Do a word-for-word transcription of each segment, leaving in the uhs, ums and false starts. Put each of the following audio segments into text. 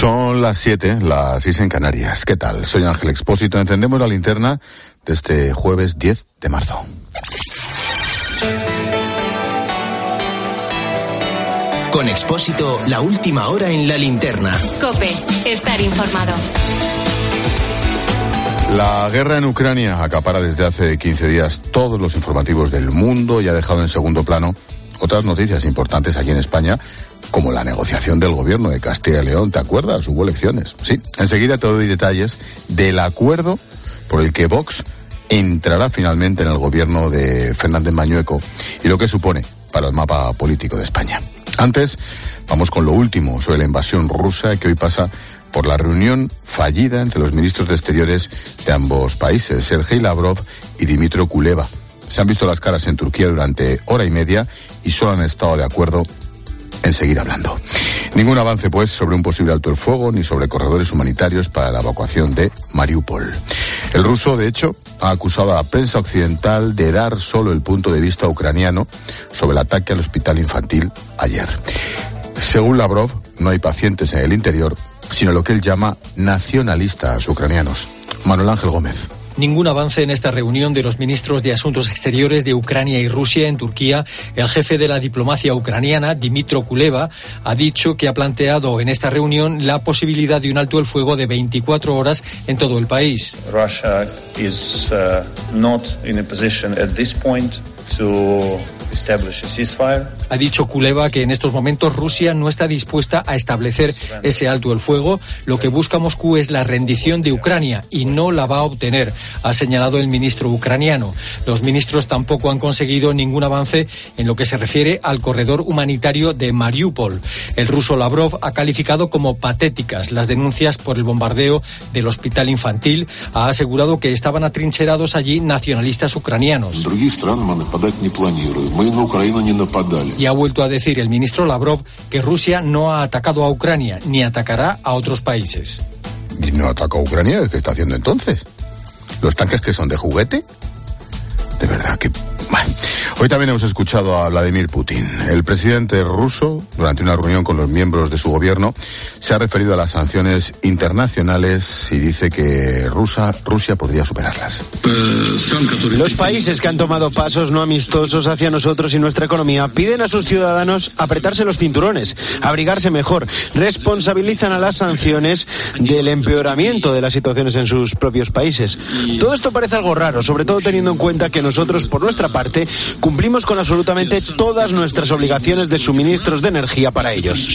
Son las siete, las seis en Canarias. ¿Qué tal? Soy Ángel Expósito. Encendemos la linterna de este jueves diez de marzo. Con Expósito, la última hora en la linterna. COPE, estar informado. La guerra en Ucrania acapara desde hace quince días todos los informativos del mundo y ha dejado en segundo plano otras noticias importantes aquí en España, como la negociación del gobierno de Castilla y León. ¿Te acuerdas? Hubo elecciones. Sí, enseguida te doy detalles del acuerdo por el que Vox entrará finalmente en el gobierno de Fernández Mañueco y lo que supone para el mapa político de España. Antes, vamos con lo último sobre la invasión rusa que hoy pasa por la reunión fallida entre los ministros de Exteriores de ambos países, Sergei Lavrov y Dmytro Kuleba. Se han visto las caras en Turquía durante hora y media y solo han estado de acuerdo en seguir hablando. Ningún avance, pues, sobre un posible alto el fuego ni sobre corredores humanitarios para la evacuación de Mariupol. El ruso, de hecho, ha acusado a la prensa occidental de dar solo el punto de vista ucraniano sobre el ataque al hospital infantil ayer. Según Lavrov, no hay pacientes en el interior, sino lo que él llama nacionalistas ucranianos. Manuel Ángel Gómez. Ningún avance en esta reunión de los ministros de Asuntos Exteriores de Ucrania y Rusia en Turquía. El jefe de la diplomacia ucraniana, Dmytro Kuleba, ha dicho que ha planteado en esta reunión la posibilidad de un alto el fuego de veinticuatro horas en todo el país. Russia is uh, not in a position at this point to establish a ceasefire. Ha dicho Kuleba que en estos momentos Rusia no está dispuesta a establecer ese alto el fuego. Lo que busca Moscú es la rendición de Ucrania y no la va a obtener, ha señalado el ministro ucraniano. Los ministros tampoco han conseguido ningún avance en lo que se refiere al corredor humanitario de Mariupol. El ruso Lavrov ha calificado como patéticas las denuncias por el bombardeo del hospital infantil. Ha asegurado que estaban atrincherados allí nacionalistas ucranianos. Y ha vuelto a decir el ministro Lavrov que Rusia no ha atacado a Ucrania ni atacará a otros países. ¿Y no ataca a Ucrania? ¿Qué está haciendo entonces? ¿Los tanques que son de juguete? De verdad que... Bueno. Hoy también hemos escuchado a Vladimir Putin. El presidente ruso, durante una reunión con los miembros de su gobierno, se ha referido a las sanciones internacionales y dice que Rusia, Rusia podría superarlas. Los países que han tomado pasos no amistosos hacia nosotros y nuestra economía piden a sus ciudadanos apretarse los cinturones, abrigarse mejor, responsabilizan a las sanciones del empeoramiento de las situaciones en sus propios países. Todo esto parece algo raro, sobre todo teniendo en cuenta que nosotros, por nuestra parte, cumplimos con absolutamente todas nuestras obligaciones de suministros de energía para ellos.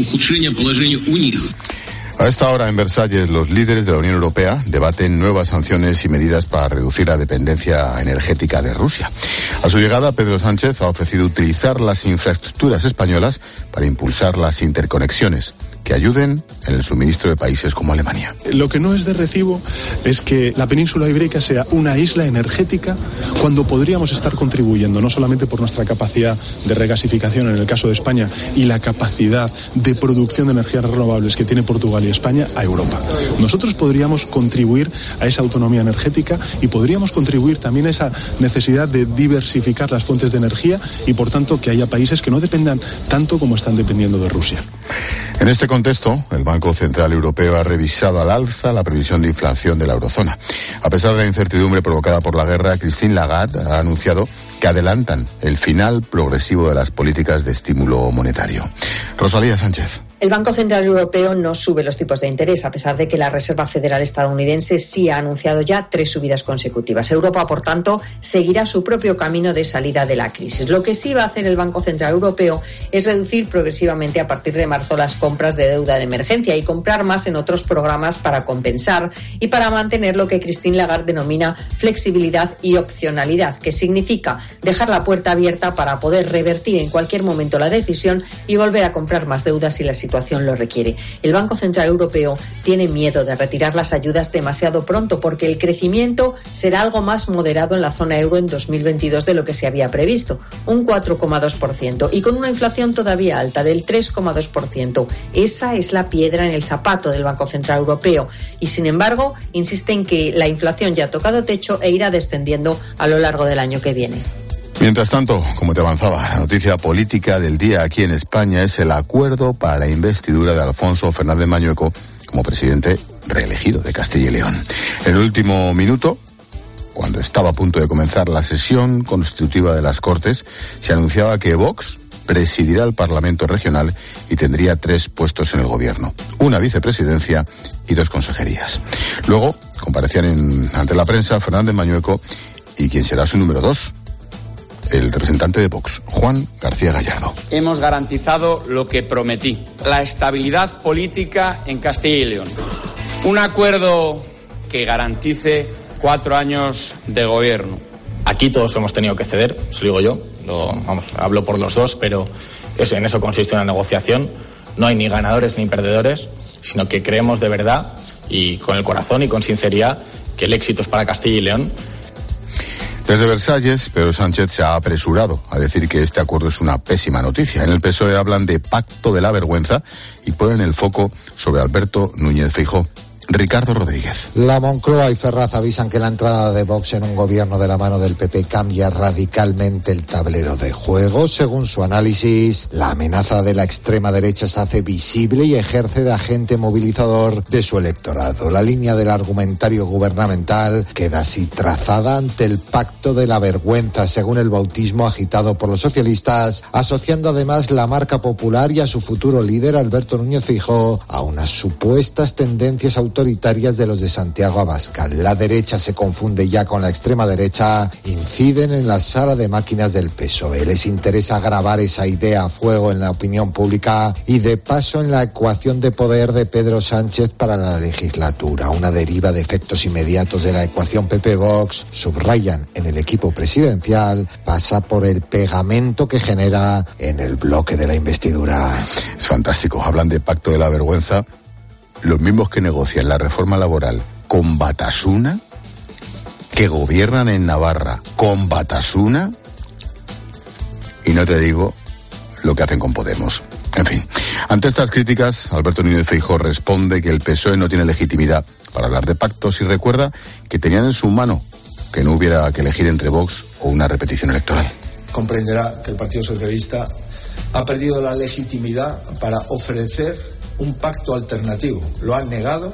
A esta hora en Versalles, los líderes de la Unión Europea debaten nuevas sanciones y medidas para reducir la dependencia energética de Rusia. A su llegada, Pedro Sánchez ha ofrecido utilizar las infraestructuras españolas para impulsar las interconexiones que ayuden en el suministro de países como Alemania. Lo que no es de recibo es que la península ibérica sea una isla energética cuando podríamos estar contribuyendo, no solamente por nuestra capacidad de regasificación en el caso de España y la capacidad de producción de energías renovables que tiene Portugal y España, a Europa. Nosotros podríamos contribuir a esa autonomía energética y podríamos contribuir también a esa necesidad de diversificar las fuentes de energía y, por tanto, que haya países que no dependan tanto como están dependiendo de Rusia. En este contexto, el Banco Central Europeo ha revisado al alza la previsión de inflación de la eurozona. A pesar de la incertidumbre provocada por la guerra, Christine Lagarde ha anunciado que adelantan el final progresivo de las políticas de estímulo monetario. Rosalía Sánchez. El Banco Central Europeo no sube los tipos de interés, a pesar de que la Reserva Federal estadounidense sí ha anunciado ya tres subidas consecutivas. Europa, por tanto, seguirá su propio camino de salida de la crisis. Lo que sí va a hacer el Banco Central Europeo es reducir progresivamente a partir de marzo las compras de deuda de emergencia y comprar más en otros programas para compensar y para mantener lo que Christine Lagarde denomina flexibilidad y opcionalidad, que significa dejar la puerta abierta para poder revertir en cualquier momento la decisión y volver a comprar más deuda si la situación lo requiere. El Banco Central Europeo tiene miedo de retirar las ayudas demasiado pronto porque el crecimiento será algo más moderado en la zona euro en dos mil veintidós de lo que se había previsto, un cuatro coma dos por ciento, y con una inflación todavía alta del tres coma dos por ciento. Esa es la piedra en el zapato del Banco Central Europeo y, sin embargo, insiste en que la inflación ya ha tocado techo e irá descendiendo a lo largo del año que viene. Mientras tanto, como te avanzaba, la noticia política del día aquí en España es el acuerdo para la investidura de Alfonso Fernández Mañueco como presidente reelegido de Castilla y León. En el último minuto, cuando estaba a punto de comenzar la sesión constitutiva de las Cortes, se anunciaba que Vox presidirá el Parlamento regional y tendría tres puestos en el gobierno, una vicepresidencia y dos consejerías. Luego comparecían en, ante la prensa Fernández Mañueco y quien será su número dos, el representante de Vox, Juan García Gallardo. Hemos garantizado lo que prometí, la estabilidad política en Castilla y León. Un acuerdo que garantice cuatro años de gobierno. Aquí todos hemos tenido que ceder, os lo digo yo, lo, vamos, hablo por los dos, pero eso, en eso consiste una negociación. No hay ni ganadores ni perdedores, sino que creemos de verdad y con el corazón y con sinceridad que el éxito es para Castilla y León. Desde Versalles, Pedro Sánchez se ha apresurado a decir que este acuerdo es una pésima noticia. En el P S O E hablan de pacto de la vergüenza y ponen el foco sobre Alberto Núñez Feijóo. Ricardo Rodríguez. La Moncloa y Ferraz avisan que la entrada de Vox en un gobierno de la mano del P P cambia radicalmente el tablero de juego. Según su análisis, la amenaza de la extrema derecha se hace visible y ejerce de agente movilizador de su electorado. La línea del argumentario gubernamental queda así trazada ante el pacto de la vergüenza, según el bautismo agitado por los socialistas, asociando además la marca popular y a su futuro líder, Alberto Núñez Feijóo, a unas supuestas tendencias autoritarias autoritarias de los de Santiago Abascal. La derecha se confunde ya con la extrema derecha, inciden en la sala de máquinas del P S O E. Les interesa grabar esa idea a fuego en la opinión pública y de paso en la ecuación de poder de Pedro Sánchez para la legislatura. Una deriva de efectos inmediatos de la ecuación P P-Vox, subrayan en el equipo presidencial, pasa por el pegamento que genera en el bloque de la investidura. Es fantástico, hablan de pacto de la vergüenza. Los mismos que negocian la reforma laboral con Batasuna, que gobiernan en Navarra con Batasuna, y no te digo lo que hacen con Podemos. En fin, ante estas críticas, Alberto Núñez Feijóo responde que el P S O E no tiene legitimidad para hablar de pactos y recuerda que tenían en su mano que no hubiera que elegir entre Vox o una repetición electoral. Comprenderá que el Partido Socialista ha perdido la legitimidad para ofrecer un pacto alternativo. Lo han negado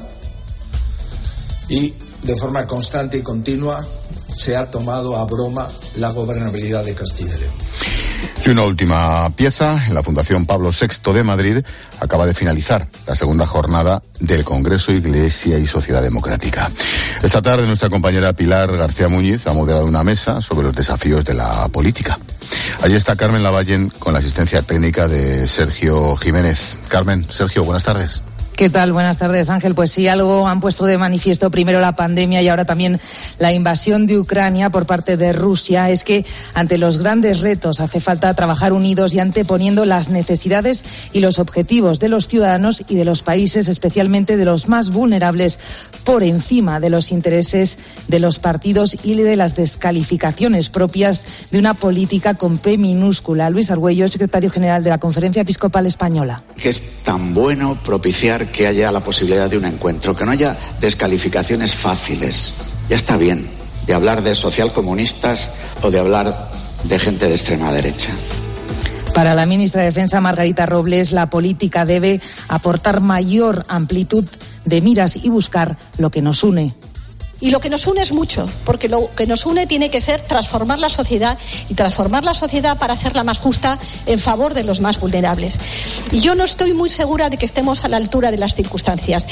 y de forma constante y continua se ha tomado a broma la gobernabilidad de Castilla y León. Y una última pieza, en la Fundación Pablo sexto de Madrid acaba de finalizar la segunda jornada del Congreso Iglesia y Sociedad Democrática. Esta tarde nuestra compañera Pilar García Muñiz ha moderado una mesa sobre los desafíos de la política. Allí está Carmen Lavallen con la asistencia técnica de Sergio Jiménez. Carmen, Sergio, buenas tardes. ¿Qué tal? Buenas tardes, Ángel. Pues sí, algo han puesto de manifiesto primero la pandemia y ahora también la invasión de Ucrania por parte de Rusia. Es que ante los grandes retos hace falta trabajar unidos y anteponiendo las necesidades y los objetivos de los ciudadanos y de los países, especialmente de los más vulnerables, por encima de los intereses de los partidos y de las descalificaciones propias de una política con P minúscula. Luis Argüello, secretario general de la Conferencia Episcopal Española. Que es tan bueno propiciar que haya la posibilidad de un encuentro, que no haya descalificaciones fáciles. Ya está bien de hablar de socialcomunistas o de hablar de gente de extrema derecha. Para la ministra de Defensa, Margarita Robles, la política debe aportar mayor amplitud de miras y buscar lo que nos une. Y lo que nos une es mucho, porque lo que nos une tiene que ser transformar la sociedad y transformar la sociedad para hacerla más justa en favor de los más vulnerables. Y yo no estoy muy segura de que estemos a la altura de las circunstancias.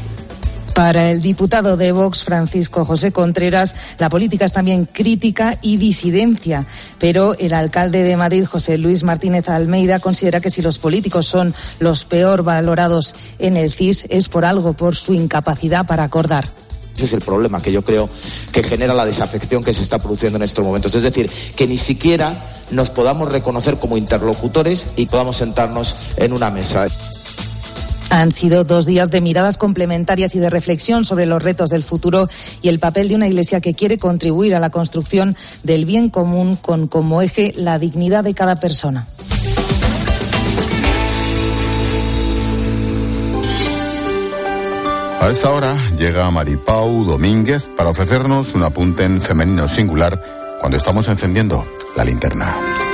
Para el diputado de Vox, Francisco José Contreras, la política es también crítica y disidencia. Pero el alcalde de Madrid, José Luis Martínez Almeida, considera que si los políticos son los peor valorados en el C I S es por algo, por su incapacidad para acordar. Ese es el problema que yo creo que genera la desafección que se está produciendo en estos momentos. Es decir, que ni siquiera nos podamos reconocer como interlocutores y podamos sentarnos en una mesa. Han sido dos días de miradas complementarias y de reflexión sobre los retos del futuro y el papel de una Iglesia que quiere contribuir a la construcción del bien común con como eje la dignidad de cada persona. A esta hora llega Maripau Domínguez para ofrecernos un apunte en femenino singular cuando estamos encendiendo La Linterna.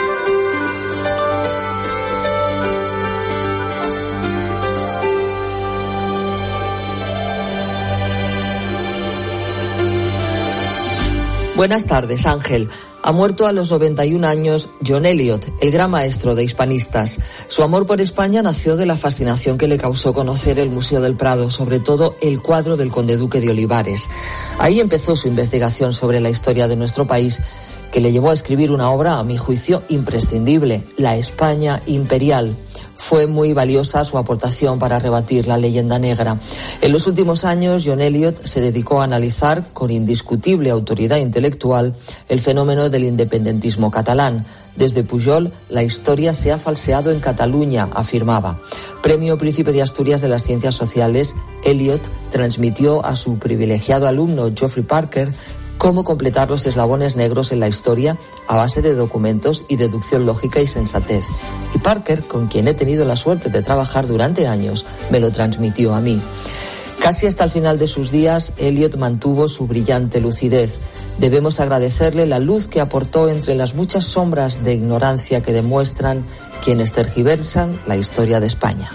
Buenas tardes, Ángel. Ha muerto a los noventa y un años John Eliot, el gran maestro de hispanistas. Su amor por España nació de la fascinación que le causó conocer el Museo del Prado, sobre todo el cuadro del Conde Duque de Olivares. Ahí empezó su investigación sobre la historia de nuestro país, que le llevó a escribir una obra, a mi juicio, imprescindible, La España Imperial. Fue muy valiosa su aportación para rebatir la leyenda negra. En los últimos años, John Eliot se dedicó a analizar, con indiscutible autoridad intelectual, el fenómeno del independentismo catalán. Desde Pujol, la historia se ha falseado en Cataluña, afirmaba. Premio Príncipe de Asturias de las Ciencias Sociales, Eliot transmitió a su privilegiado alumno Geoffrey Parker cómo completar los eslabones negros en la historia a base de documentos y deducción lógica y sensatez. Y Parker, con quien he tenido la suerte de trabajar durante años, me lo transmitió a mí. Casi hasta el final de sus días, Eliot mantuvo su brillante lucidez. Debemos agradecerle la luz que aportó entre las muchas sombras de ignorancia que demuestran quienes tergiversan la historia de España.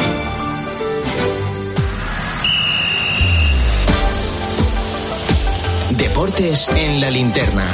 Deportes en la Linterna.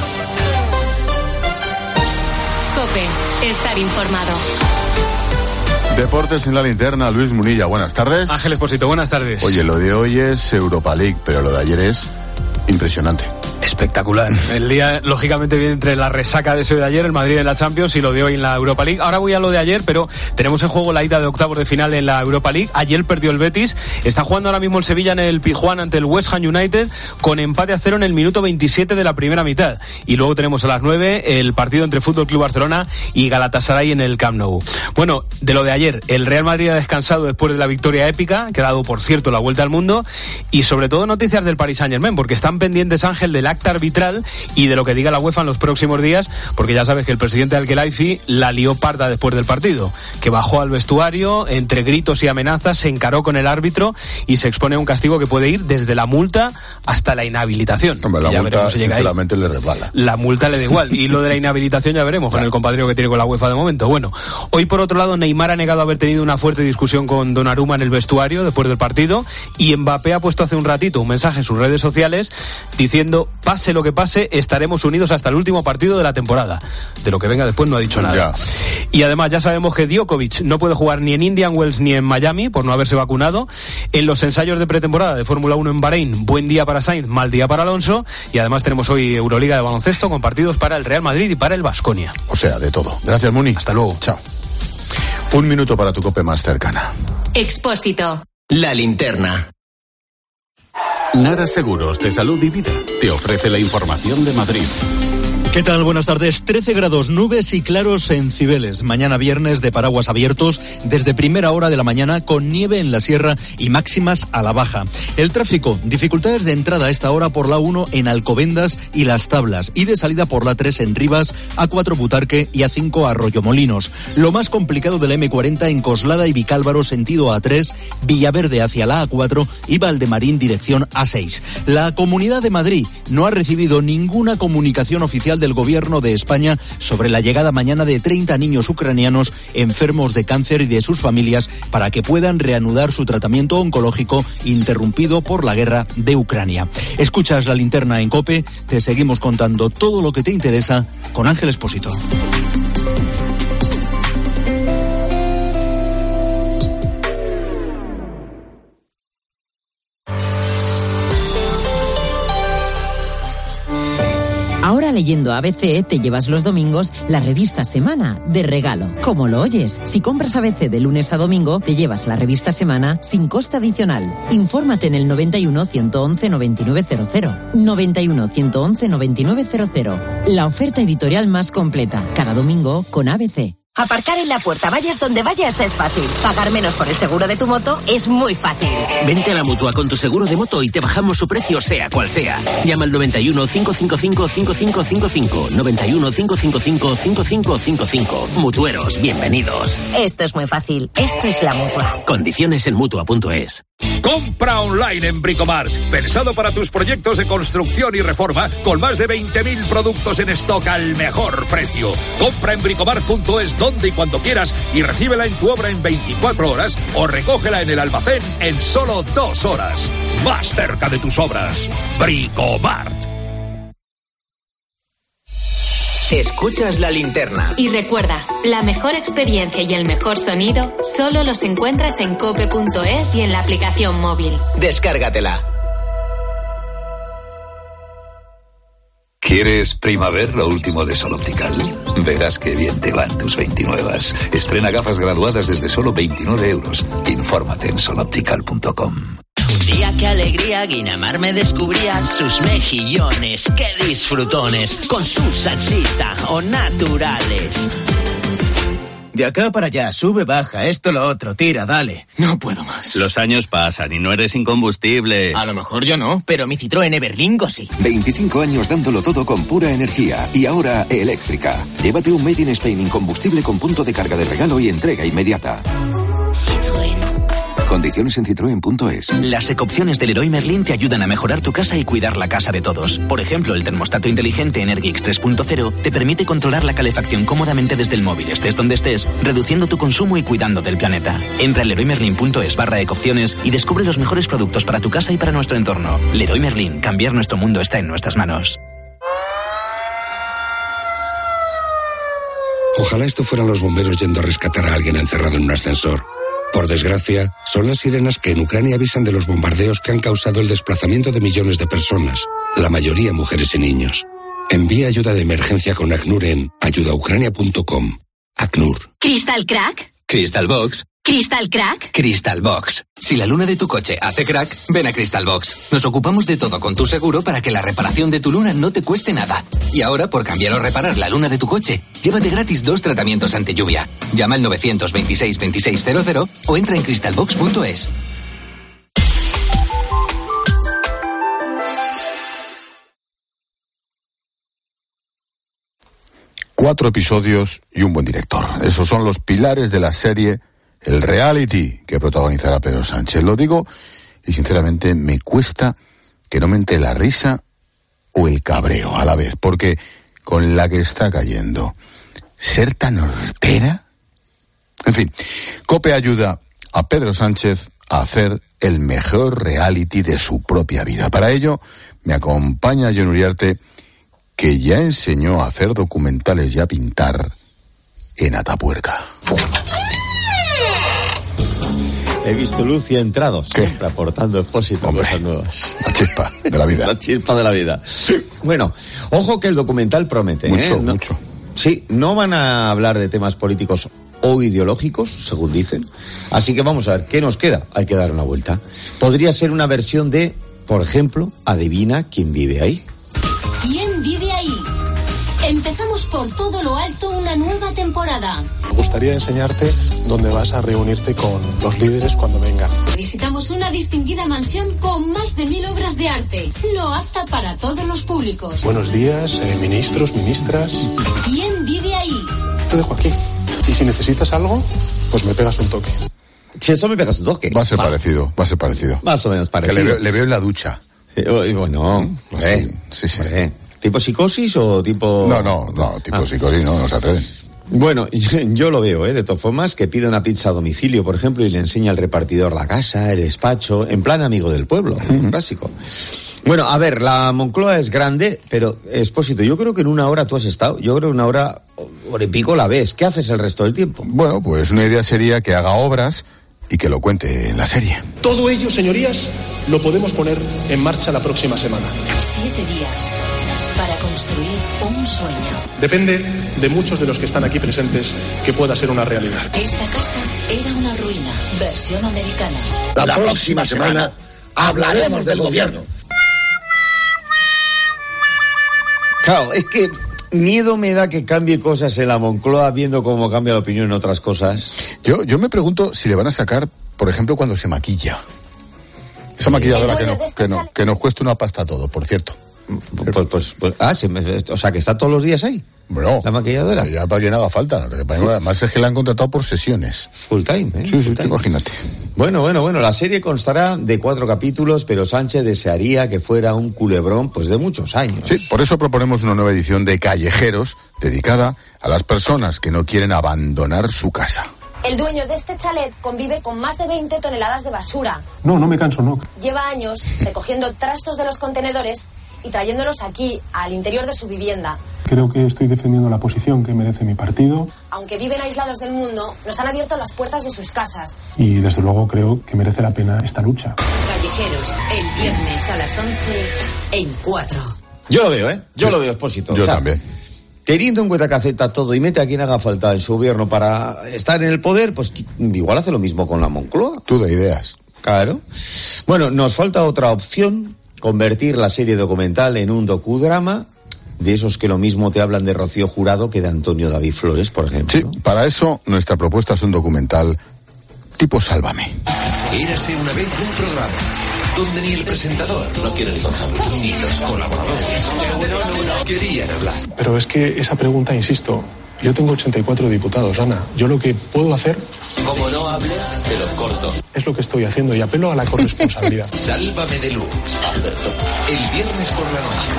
COPE, estar informado. Deportes en la Linterna, Luis Munilla, buenas tardes. Ángel Expósito, buenas tardes. Oye, lo de hoy es Europa League, pero lo de ayer es impresionante. Espectacular. El día, lógicamente, viene entre la resaca de ese de ayer, el Madrid en la Champions, y lo de hoy en la Europa League. Ahora voy a lo de ayer, pero tenemos en juego la ida de octavos de final en la Europa League. Ayer perdió el Betis. Está jugando ahora mismo el Sevilla en el Pizjuán ante el West Ham United, con empate a cero en el minuto veintisiete de la primera mitad. Y luego tenemos a las nueve el partido entre Fútbol Club Barcelona y Galatasaray en el Camp Nou. Bueno, de lo de ayer, el Real Madrid ha descansado después de la victoria épica, que ha dado, por cierto, la vuelta al mundo, y sobre todo noticias del Paris Saint-Germain, porque están pendientes, Ángel, del acta arbitral y de lo que diga la UEFA en los próximos días, porque ya sabes que el presidente Al-Khelaifi la lió parda después del partido, que bajó al vestuario, entre gritos y amenazas, se encaró con el árbitro y se expone a un castigo que puede ir desde la multa hasta la inhabilitación. Hombre, la ya multa sinceramente le resbala. La multa le da igual, y lo de la inhabilitación ya veremos, claro, con el compadreo que tiene con la UEFA de momento. Bueno, hoy por otro lado Neymar ha negado haber tenido una fuerte discusión con Donnarumma en el vestuario después del partido, y Mbappé ha puesto hace un ratito un mensaje en sus redes sociales diciendo: pase lo que pase, estaremos unidos hasta el último partido de la temporada. De lo que venga después no ha dicho nada. Ya. Y además ya sabemos que Djokovic no puede jugar ni en Indian Wells ni en Miami por no haberse vacunado. En los ensayos de pretemporada de Fórmula uno en Bahrein, buen día para Sainz, mal día para Alonso. Y además tenemos hoy Euroliga de baloncesto con partidos para el Real Madrid y para el Baskonia. O sea, de todo. Gracias, Muni. Hasta luego. Chao. Un minuto para tu COPE más cercana. Expósito. La Linterna. Nara Seguros de Salud y Vida te ofrece la información de Madrid. ¿Qué tal? Buenas tardes. trece grados, nubes y claros en Cibeles. Mañana viernes de paraguas abiertos desde primera hora de la mañana, con nieve en la sierra y máximas a la baja. El tráfico, dificultades de entrada a esta hora por la uno en Alcobendas y Las Tablas, y de salida por la tres en Rivas, A cuatro Butarque y A cinco Arroyomolinos. Lo más complicado de la eme cuarenta en Coslada y Vicálvaro sentido A tres, Villaverde hacia la A cuatro y Valdemarín dirección A seis. La Comunidad de Madrid no ha recibido ninguna comunicación oficial del Gobierno de España sobre la llegada mañana de treinta niños ucranianos enfermos de cáncer y de sus familias para que puedan reanudar su tratamiento oncológico interrumpido por la guerra de Ucrania. Escuchas La Linterna en COPE, te seguimos contando todo lo que te interesa con Ángel Expósito. Ahora leyendo A B C te llevas los domingos la revista Semana de regalo. Como lo oyes, si compras A B C de lunes a domingo, te llevas la revista Semana sin coste adicional. Infórmate en el noventa y uno, ciento once, noventa y nueve cero cero. noventa y uno, ciento once, noventa y nueve cero cero. La oferta editorial más completa, cada domingo con A B C. Aparcar en la puerta, vayas donde vayas, es fácil. Pagar menos por el seguro de tu moto es muy fácil. Vente a la Mutua con tu seguro de moto y te bajamos su precio, sea cual sea. Llama al noventa y uno, cinco cinco cinco, cinco cinco cinco cinco. noventa y uno, cinco cinco cinco, cinco cinco cinco cinco. Mutueros, bienvenidos. Esto es muy fácil. Esto es la Mutua. Condiciones en Mutua punto es. Compra online en Bricomart. Pensado para tus proyectos de construcción y reforma, con más de veinte mil productos en stock al mejor precio. Compra en bricomart punto es donde y cuando quieras y recíbela en tu obra en veinticuatro horas o recógela en el almacén en solo dos horas. Más cerca de tus obras. Bricomart. Escuchas La Linterna. Y recuerda, la mejor experiencia y el mejor sonido solo los encuentras en cope punto es y en la aplicación móvil. Descárgatela. ¿Quieres Primaver, lo último de Sol Optical? Verás qué bien te van tus veintinuevas. Estrena gafas graduadas desde solo veintinueve euros. Infórmate en sol optical punto com. Un día qué alegría, Guinamar me descubría sus mejillones, qué disfrutones, con su salsita o naturales. De acá para allá, sube, baja, esto, lo otro, tira, dale. No puedo más. Los años pasan y no eres incombustible. A lo mejor yo no, pero mi Citroën Everlingo sí. veinticinco años dándolo todo con pura energía y ahora eléctrica. Llévate un Made in Spain incombustible con punto de carga de regalo y entrega inmediata. Citroën. Condiciones en citroen punto es. Las ecopciones del Leroy Merlin te ayudan a mejorar tu casa y cuidar la casa de todos. Por ejemplo, el termostato inteligente Energix tres punto cero te permite controlar la calefacción cómodamente desde el móvil, estés donde estés, reduciendo tu consumo y cuidando del planeta. Entra en leroy merlin punto es barra ecopciones y descubre los mejores productos para tu casa y para nuestro entorno. Leroy Merlin, cambiar nuestro mundo está en nuestras manos. Ojalá esto fueran los bomberos yendo a rescatar a alguien encerrado en un ascensor. Por desgracia, son las sirenas que en Ucrania avisan de los bombardeos que han causado el desplazamiento de millones de personas, la mayoría mujeres y niños. Envía ayuda de emergencia con ACNUR en ayuda ucrania punto com. ACNUR. ¿Crystal Crack? Crystal Box. ¿Crystal Crack? Crystal Box. Si la luna de tu coche hace crack, ven a Crystal Box. Nos ocupamos de todo con tu seguro para que la reparación de tu luna no te cueste nada. Y ahora, por cambiar o reparar la luna de tu coche, llévate gratis dos tratamientos ante lluvia. Llama al nueve dos seis, veintiséis cero cero o entra en crystal box punto es. Cuatro episodios y un buen director. Esos son los pilares de la serie El Reality que protagonizará Pedro Sánchez. Lo digo y sinceramente me cuesta que no me entre la risa o el cabreo a la vez, porque con la que está cayendo, ser tan hortera. En fin, COPE ayuda a Pedro Sánchez a hacer el mejor reality de su propia vida. Para ello me acompaña Jon Uriarte, que ya enseñó a hacer documentales y a pintar en Atapuerca. He visto luz y he entrado, siempre aportando Expósito cosas nuevas. La chispa de la vida. La chispa de la vida. Bueno, ojo que el documental promete. Mucho, ¿eh? No, mucho. Sí, no van a hablar de temas políticos o ideológicos, según dicen. Así que vamos a ver, ¿qué nos queda? Hay que dar una vuelta. Podría ser una versión de, por ejemplo, adivina quién vive ahí. ¿Quién vive ahí? Empezamos por todo lo alto una nueva temporada. Me gustaría enseñarte dónde vas a reunirte con los líderes cuando vengan. Visitamos una distinguida mansión con más de mil obras de arte, no apta para todos los públicos. Buenos días, eh, ministros, ministras. ¿Quién vive ahí? Te dejo aquí. Y si necesitas algo, pues me pegas un toque. Si eso me pegas un toque. Va a ser va. parecido, va a ser parecido. Más o menos parecido. Que le veo, le veo en la ducha. Eh, bueno, ¿Mm? eh, sí, sí. Eh. ¿Tipo psicosis o tipo...? No, no, no, tipo ah. psicosis no, no se atreven. Bueno, yo, yo lo veo, ¿eh? De todas formas, que pide una pizza a domicilio, por ejemplo, y le enseña al repartidor la casa, el despacho, en plan amigo del pueblo, uh-huh. Clásico. Bueno, a ver, la Moncloa es grande, pero, Expósito, yo creo que en una hora tú has estado, yo creo que en una hora, hora y pico la ves. ¿Qué haces el resto del tiempo? Bueno, pues una idea sería que haga obras y que lo cuente en la serie. Todo ello, señorías, lo podemos poner en marcha la próxima semana. Siete días para construir un sueño. Depende de muchos de los que están aquí presentes que pueda ser una realidad. Esta casa era una ruina, versión americana. La, la próxima semana hablaremos del gobierno. Claro, es que miedo me da que cambie cosas en la Moncloa viendo cómo cambia la opinión en otras cosas. Yo, yo me pregunto si le van a sacar, por ejemplo, cuando se maquilla. Esa maquilladora que, no, que, no, que nos cuesta una pasta todo, por cierto. Pues, pues, pues ah, se me, o sea, que está todos los días ahí. Bueno, la maquilladora. Ya para que no haga falta. No te sí. Además es que la han contratado por sesiones. Full time, ¿eh? Sí, Full sí, time. Imagínate. Bueno, bueno, bueno, la serie constará de cuatro capítulos, pero Sánchez desearía que fuera un culebrón, pues de muchos años. Sí, por eso proponemos una nueva edición de Callejeros, dedicada a las personas que no quieren abandonar su casa. El dueño de este chalet convive con más de veinte toneladas de basura. No, no me canso, no. Lleva años recogiendo trastos de los contenedores y trayéndolos aquí, al interior de su vivienda. Creo que estoy defendiendo la posición que merece mi partido. Aunque viven aislados del mundo, nos han abierto las puertas de sus casas. Y desde luego creo que merece la pena esta lucha. Callejeros, el viernes a las once en cuatro. Yo lo veo, ¿eh? Yo sí. lo veo, Expósito. Yo o sea, también. Teniendo en cuenta que acepta todo y mete a quien haga falta en su gobierno para estar en el poder, pues igual hace lo mismo con la Moncloa. Tú de ideas. Claro. Bueno, nos falta otra opción, convertir la serie documental en un docudrama, de esos que lo mismo te hablan de Rocío Jurado que de Antonio David Flores, por ejemplo. Sí, para eso nuestra propuesta es un documental tipo Sálvame. Érase una vez un programa donde ni el presentador no quiere ni contarlo, ni los colaboradores no, no, no querían hablar. Pero es que esa pregunta, insisto, yo tengo ochenta y cuatro diputados, Ana. Yo lo que puedo hacer... Como no hables, te los corto. Es lo que estoy haciendo y apelo a la corresponsabilidad. Sálvame deluxe. Alberto. El viernes por la noche.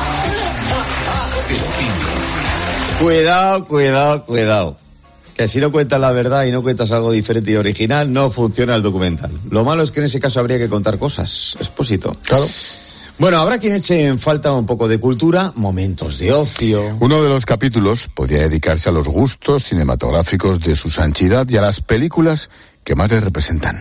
Cuidado, cuidado, cuidado. Que si no cuentas la verdad y no cuentas algo diferente y original, no funciona el documental. Lo malo es que en ese caso habría que contar cosas. Expósito. Claro. Bueno, habrá quien eche en falta un poco de cultura, momentos de ocio. Uno de los capítulos podría dedicarse a los gustos cinematográficos de su santidad y a las películas que más le representan.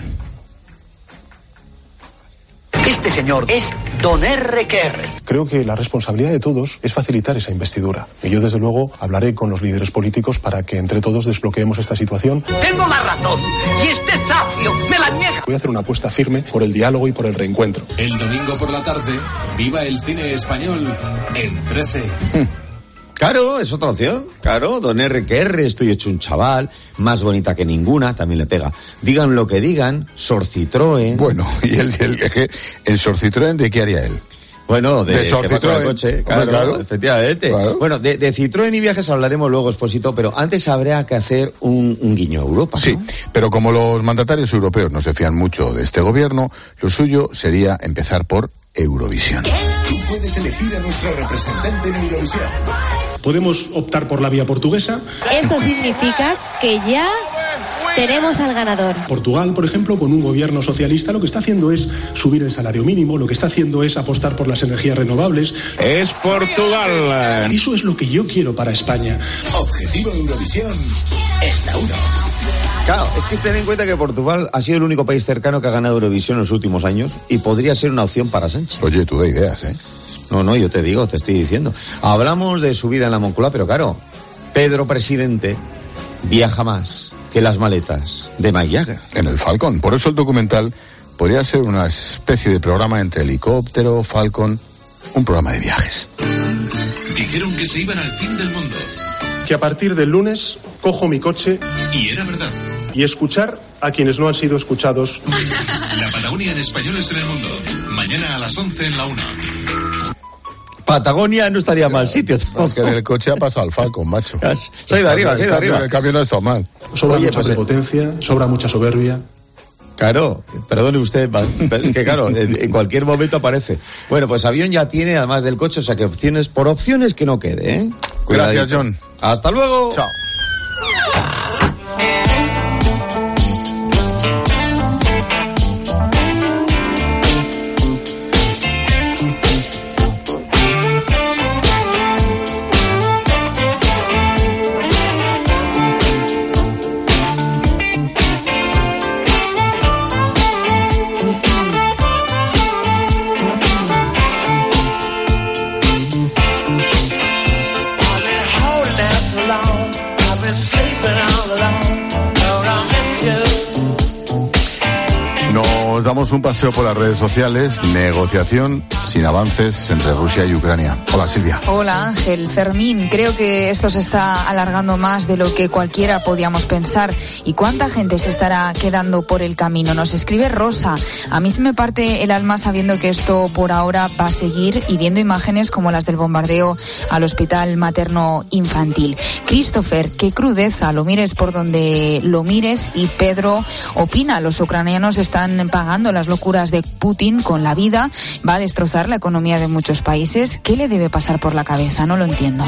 Este señor es don erre que erre. Creo que la responsabilidad de todos es facilitar esa investidura. Y yo, desde luego, hablaré con los líderes políticos para que entre todos desbloqueemos esta situación. Tengo la razón y este zafio me la niega. Voy a hacer una apuesta firme por el diálogo y por el reencuentro. El domingo por la tarde, viva el cine español en trece. Hmm. Claro, es otra opción. Claro, don erre que erre, estoy hecho un chaval, más bonita que ninguna, también le pega. Digan lo que digan, Sor Citroën. Bueno, ¿y el, el, el, el Sor Citroën de qué haría él? Bueno, de, de Sor Citroën, coche, claro, claro, efectivamente. Claro. Bueno, de, de Citroën y viajes hablaremos luego, Expósito, pero antes habría que hacer un, un guiño a Europa, ¿no? Sí, pero como los mandatarios europeos no se fían mucho de este gobierno, lo suyo sería empezar por Eurovisión. Tú puedes elegir a nuestra representante en Eurovisión. Podemos optar por la vía portuguesa. Esto significa que ya tenemos al ganador. Portugal, por ejemplo, con un gobierno socialista, lo que está haciendo es subir el salario mínimo, lo que está haciendo es apostar por las energías renovables. Es Portugal. Eso es lo que yo quiero para España. Objetivo Eurovisión en la uno. Claro, es que ten en cuenta que Portugal ha sido el único país cercano que ha ganado Eurovisión en los últimos años y podría ser una opción para Sánchez. Oye, tú de ideas, ¿eh? No, no, yo te digo, te estoy diciendo. Hablamos de su vida en la Moncloa, pero claro, Pedro Presidente viaja más que las maletas de Mick Jagger. En el Falcon. Por eso el documental podría ser una especie de programa entre helicóptero, Falcon, un programa de viajes. Dijeron que se iban al fin del mundo. Que a partir del lunes cojo mi coche. Y era verdad. Y escuchar a quienes no han sido escuchados. La Patagonia en españoles en el mundo. Mañana a las once en la una. Patagonia no estaría mal sitio. Que del coche ha pasado al Falcon, macho. Se ha ido arriba, se ha ido arriba. El cambio no está mal. Sobra Oye, mucha pues, prepotencia, sobra mucha soberbia. Claro, perdone usted, es que claro, en cualquier momento aparece. Bueno, pues avión ya tiene, además del coche, o sea que opciones, por opciones que no quede, ¿eh? Cuidadito. Gracias, John. Hasta luego. Chao. Nos damos un paseo por las redes sociales. Negociación sin avances entre Rusia y Ucrania. Hola, Silvia. Hola, Ángel. Fermín, creo que esto se está alargando más de lo que cualquiera podíamos pensar. ¿Y cuánta gente se estará quedando por el camino? Nos escribe Rosa. A mí se me parte el alma sabiendo que esto por ahora va a seguir y viendo imágenes como las del bombardeo al hospital materno infantil. Christopher, qué crudeza, lo mires por donde lo mires. Y Pedro opina, los ucranianos están pagando las locuras de Putin con la vida, va a destrozar la economía de muchos países. ¿Qué le debe pasar por la cabeza? No lo entiendo.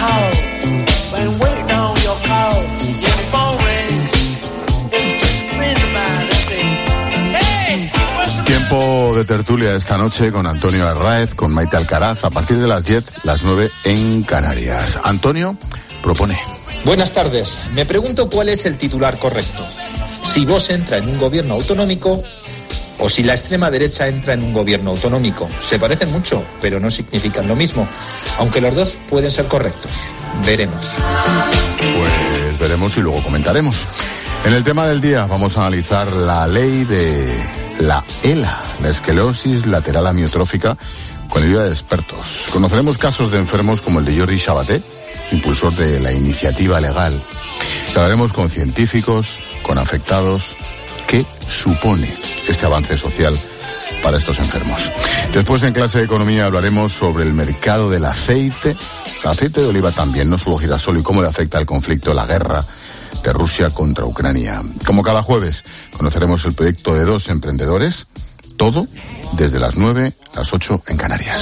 Tiempo de tertulia esta noche con Antonio Arraez, con Maite Alcaraz, a partir de las diez, las nueve en Canarias. Antonio propone. Buenas tardes. Me pregunto cuál es el titular correcto. Si Vox entra en un gobierno autonómico o si la extrema derecha entra en un gobierno autonómico. Se parecen mucho, pero no significan lo mismo, aunque los dos pueden ser correctos. Veremos. Pues veremos y luego comentaremos. En el tema del día vamos a analizar la ley de la ELA, la esclerosis lateral amiotrófica, con ayuda de expertos. Conoceremos casos de enfermos como el de Jordi Sabaté, impulsor de la iniciativa legal. Hablaremos con científicos, con afectados. ¿Qué supone este avance social para estos enfermos? Después, en clase de economía, hablaremos sobre el mercado del aceite, el aceite de oliva también, no solo girasol, y cómo le afecta el conflicto, la guerra de Rusia contra Ucrania. Como cada jueves, conoceremos el proyecto de dos emprendedores, todo desde las nueve, las ocho en Canarias.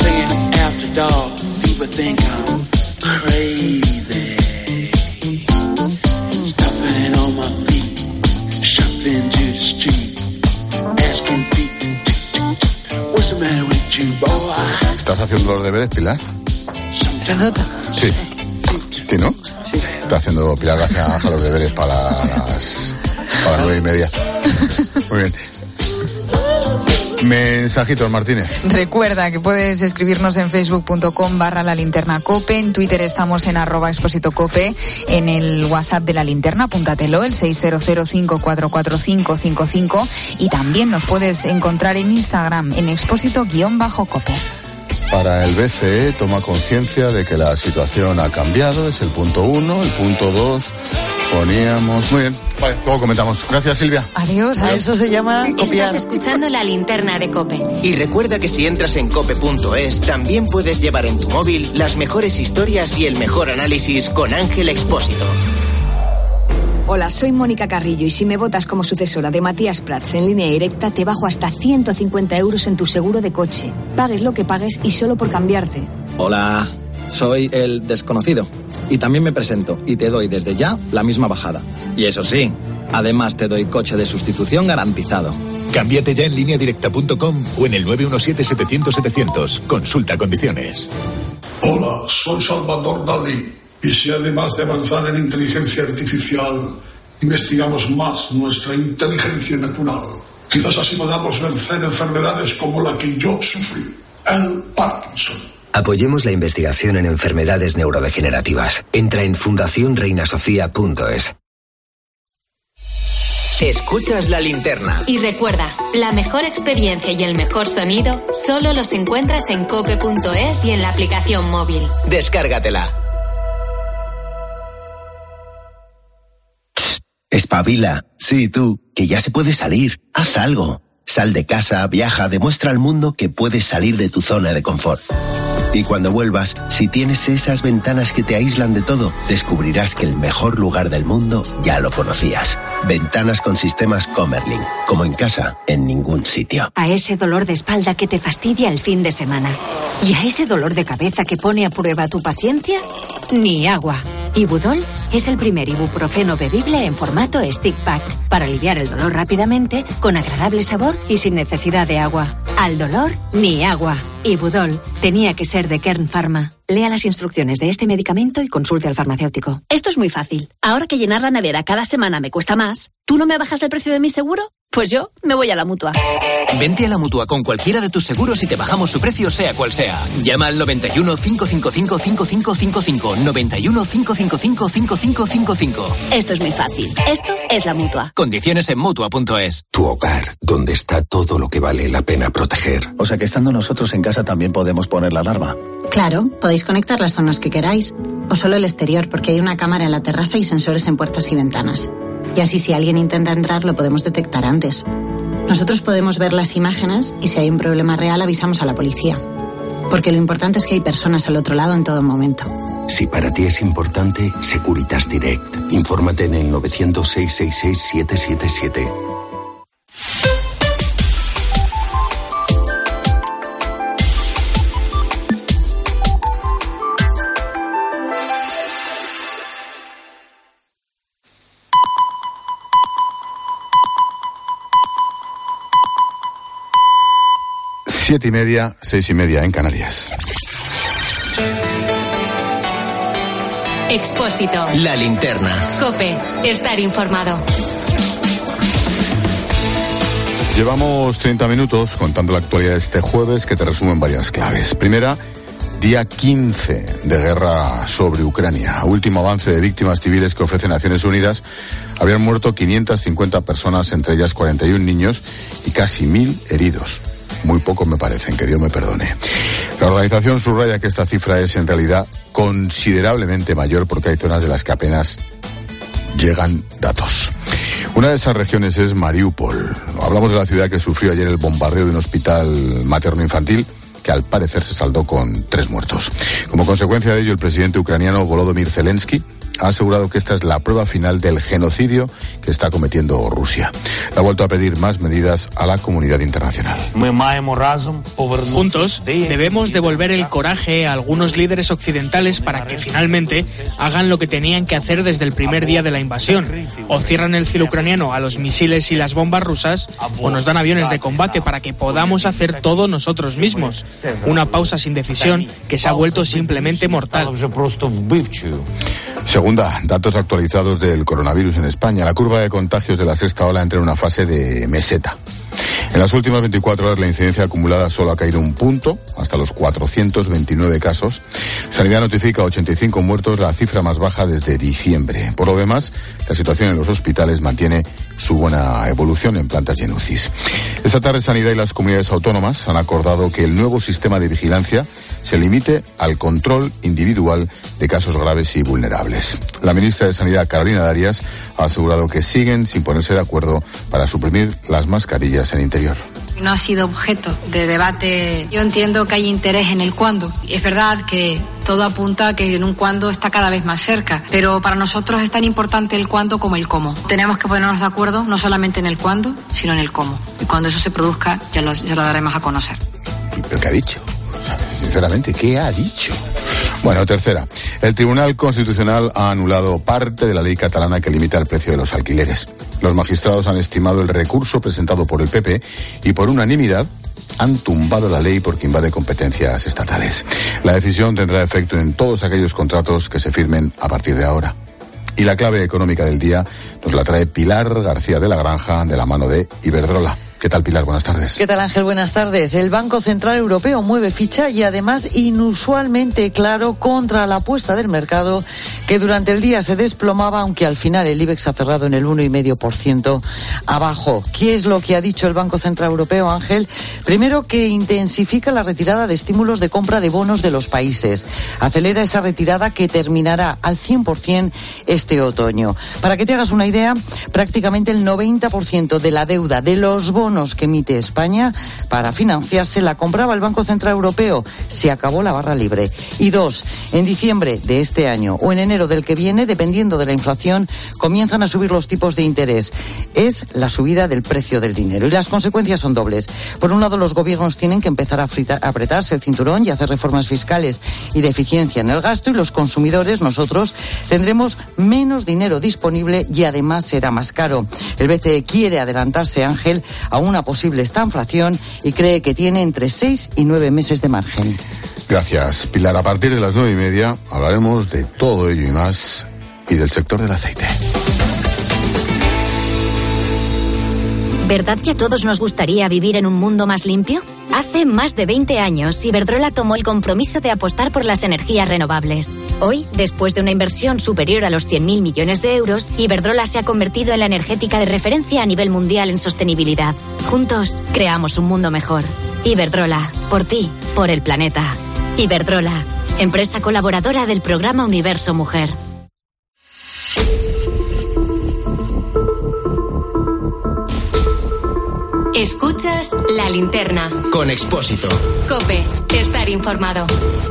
¿Estás haciendo los deberes, Pilar? ¿Se nota? Sí. ¿Sí, no? Sí. Está haciendo Pilar García a los deberes para las, para las nueve y media. Muy bien. Mensajitos, Martínez. Recuerda que puedes escribirnos en facebook.com barra la linterna cope, en Twitter estamos en arroba expósito cope, en el WhatsApp de la linterna, apúntatelo, el seis cero cero cinco cuatro cuatro cinco cinco cinco, y también nos puedes encontrar en Instagram en expósito-cope. Para el B C E, toma conciencia de que la situación ha cambiado, es el punto uno, el punto dos, poníamos... Muy bien, vale, luego comentamos. Gracias, Silvia. Adiós, a eso se llama copiar. Estás escuchando la linterna de COPE. Y recuerda que si entras en cope punto es, también puedes llevar en tu móvil las mejores historias y el mejor análisis con Ángel Expósito. Hola, soy Mónica Carrillo y si me votas como sucesora de Matías Prats en Línea Directa, te bajo hasta ciento cincuenta euros en tu seguro de coche. Pagues lo que pagues y solo por cambiarte. Hola, soy el desconocido. Y también me presento y te doy desde ya la misma bajada. Y eso sí, además te doy coche de sustitución garantizado. Cámbiate ya en línea directa punto com o en el nueve uno siete setecientos setecientos. Consulta condiciones. Hola, soy Salvador Dalí. Y si además de avanzar en inteligencia artificial, investigamos más nuestra inteligencia natural, quizás así podamos vencer enfermedades como la que yo sufrí, el Parkinson. Apoyemos la investigación en enfermedades neurodegenerativas. Entra en fundación reina sofía punto es. Escuchas la linterna. Y recuerda, la mejor experiencia y el mejor sonido solo los encuentras en cope punto es y en la aplicación móvil. Descárgatela. Espabila. Sí, tú, que ya se puede salir. Haz algo. Sal de casa, viaja, demuestra al mundo que puedes salir de tu zona de confort. Y cuando vuelvas, si tienes esas ventanas que te aíslan de todo, descubrirás que el mejor lugar del mundo ya lo conocías. Ventanas con sistemas Comerlin. Como en casa, en ningún sitio. A ese dolor de espalda que te fastidia el fin de semana. Y a ese dolor de cabeza que pone a prueba tu paciencia, ni agua. Ibudol es el primer ibuprofeno bebible en formato stick pack para aliviar el dolor rápidamente, con agradable sabor y sin necesidad de agua. Al dolor, ni agua. Ibudol tenía que ser de Kern Pharma. Lea las instrucciones de este medicamento y consulte al farmacéutico. Esto es muy fácil. Ahora que llenar la nevera cada semana me cuesta más, ¿tú no me bajas el precio de mi seguro? Pues yo me voy a la Mutua. Vente a la Mutua con cualquiera de tus seguros y te bajamos su precio sea cual sea. Llama al noventa y uno, cinco cinco cinco, cinco cinco cinco cinco. noventa y uno, cinco cinco cinco, cinco cinco cinco cinco. Esto es muy fácil. Esto es la Mutua. Condiciones en Mutua punto es. Tu hogar, donde está todo lo que vale la pena proteger. O sea que estando nosotros en casa también podemos poner la alarma. Claro, podéis conectar las zonas que queráis. O solo el exterior, porque hay una cámara en la terraza y sensores en puertas y ventanas. Y así si alguien intenta entrar lo podemos detectar antes. Nosotros podemos ver las imágenes y si hay un problema real avisamos a la policía. Porque lo importante es que hay personas al otro lado en todo momento. Si para ti es importante, Securitas Direct. Infórmate en el nueve cero cero, seis seis seis, siete siete siete. Siete y media, seis y media en Canarias. Expósito. La linterna. COPE. Estar informado. Llevamos treinta minutos contando la actualidad de este jueves, que te resumen varias claves. Primera, día quince de guerra sobre Ucrania. Último avance de víctimas civiles que ofrece Naciones Unidas. Habrían muerto quinientas cincuenta personas, entre ellas cuarenta y uno niños, y casi mil heridos. Muy pocos me parecen, que Dios me perdone. La organización subraya que esta cifra es en realidad considerablemente mayor, porque hay zonas de las que apenas llegan datos. Una de esas regiones es Mariupol. Hablamos de la ciudad que sufrió ayer el bombardeo de un hospital materno-infantil, que al parecer se saldó con tres muertos. Como consecuencia de ello, el presidente ucraniano Volodymyr Zelensky ha asegurado que esta es la prueba final del genocidio que está cometiendo Rusia. Le ha vuelto a pedir más medidas a la comunidad internacional. Juntos debemos devolver el coraje a algunos líderes occidentales para que finalmente hagan lo que tenían que hacer desde el primer día de la invasión. O cierran el cielo ucraniano a los misiles y las bombas rusas, o nos dan aviones de combate para que podamos hacer todo nosotros mismos. Una pausa sin decisión que se ha vuelto simplemente mortal. Segunda, datos actualizados del coronavirus en España. La curva de contagios de la sexta ola entra en una fase de meseta. En las últimas veinticuatro horas la incidencia acumulada solo ha caído un punto, hasta los cuatrocientos veintinueve casos. Sanidad notifica ochenta y cinco muertos, la cifra más baja desde diciembre. Por lo demás, la situación en los hospitales mantiene su buena evolución en plantas y en U C Is. Esta tarde Sanidad y las comunidades autónomas han acordado que el nuevo sistema de vigilancia se limite al control individual de casos graves y vulnerables. La ministra de Sanidad, Carolina Darias, ha asegurado que siguen sin ponerse de acuerdo para suprimir las mascarillas en interior. No ha sido objeto de debate. Yo entiendo que hay interés en el cuándo. Es verdad que todo apunta a que en un cuándo está cada vez más cerca, pero para nosotros es tan importante el cuándo como el cómo. Tenemos que ponernos de acuerdo no solamente en el cuándo, sino en el cómo. Y cuando eso se produzca, ya lo, ya lo daremos a conocer. ¿Pero qué ha dicho? O sea, sinceramente, ¿qué ha dicho? Bueno, tercera. El Tribunal Constitucional ha anulado parte de la ley catalana que limita el precio de los alquileres. Los magistrados han estimado el recurso presentado por el P P y por unanimidad han tumbado la ley porque invade competencias estatales. La decisión tendrá efecto en todos aquellos contratos que se firmen a partir de ahora. Y la clave económica del día nos la trae Pilar García de la Granja, de la mano de Iberdrola. ¿Qué tal, Pilar? Buenas tardes. ¿Qué tal, Ángel? Buenas tardes. El Banco Central Europeo mueve ficha y además inusualmente claro contra la apuesta del mercado, que durante el día se desplomaba, aunque al final el IBEX ha cerrado en el uno coma cinco por ciento abajo. ¿Qué es lo que ha dicho el Banco Central Europeo, Ángel? Primero, que intensifica la retirada de estímulos de compra de bonos de los países. Acelera esa retirada que terminará al cien por ciento este otoño. Para que te hagas una idea, prácticamente el noventa por ciento de la deuda de los bonos que emite España para financiarse la compraba el Banco Central Europeo. Se acabó la barra libre. Y dos, en diciembre de este año o en enero del que viene, dependiendo de la inflación, comienzan a subir los tipos de interés. Es la subida del precio del dinero. Y las consecuencias son dobles. Por un lado, los gobiernos tienen que empezar a, frita, a apretarse el cinturón y hacer reformas fiscales y de eficiencia en el gasto, y los consumidores, nosotros, tendremos menos dinero disponible y además será más caro. El B C E quiere adelantarse, Ángel, a una posible estanflación y cree que tiene entre seis y nueve meses de margen. Gracias, Pilar. A partir de las nueve y media hablaremos de todo ello y más, y del sector del aceite. ¿Verdad que a todos nos gustaría vivir en un mundo más limpio? Hace más de veinte años, Iberdrola tomó el compromiso de apostar por las energías renovables. Hoy, después de una inversión superior a los cien mil millones de euros, Iberdrola se ha convertido en la energética de referencia a nivel mundial en sostenibilidad. Juntos, creamos un mundo mejor. Iberdrola, por ti, por el planeta. Iberdrola, empresa colaboradora del programa Universo Mujer. Escuchas La Linterna. Con Expósito. COPE. Estar informado.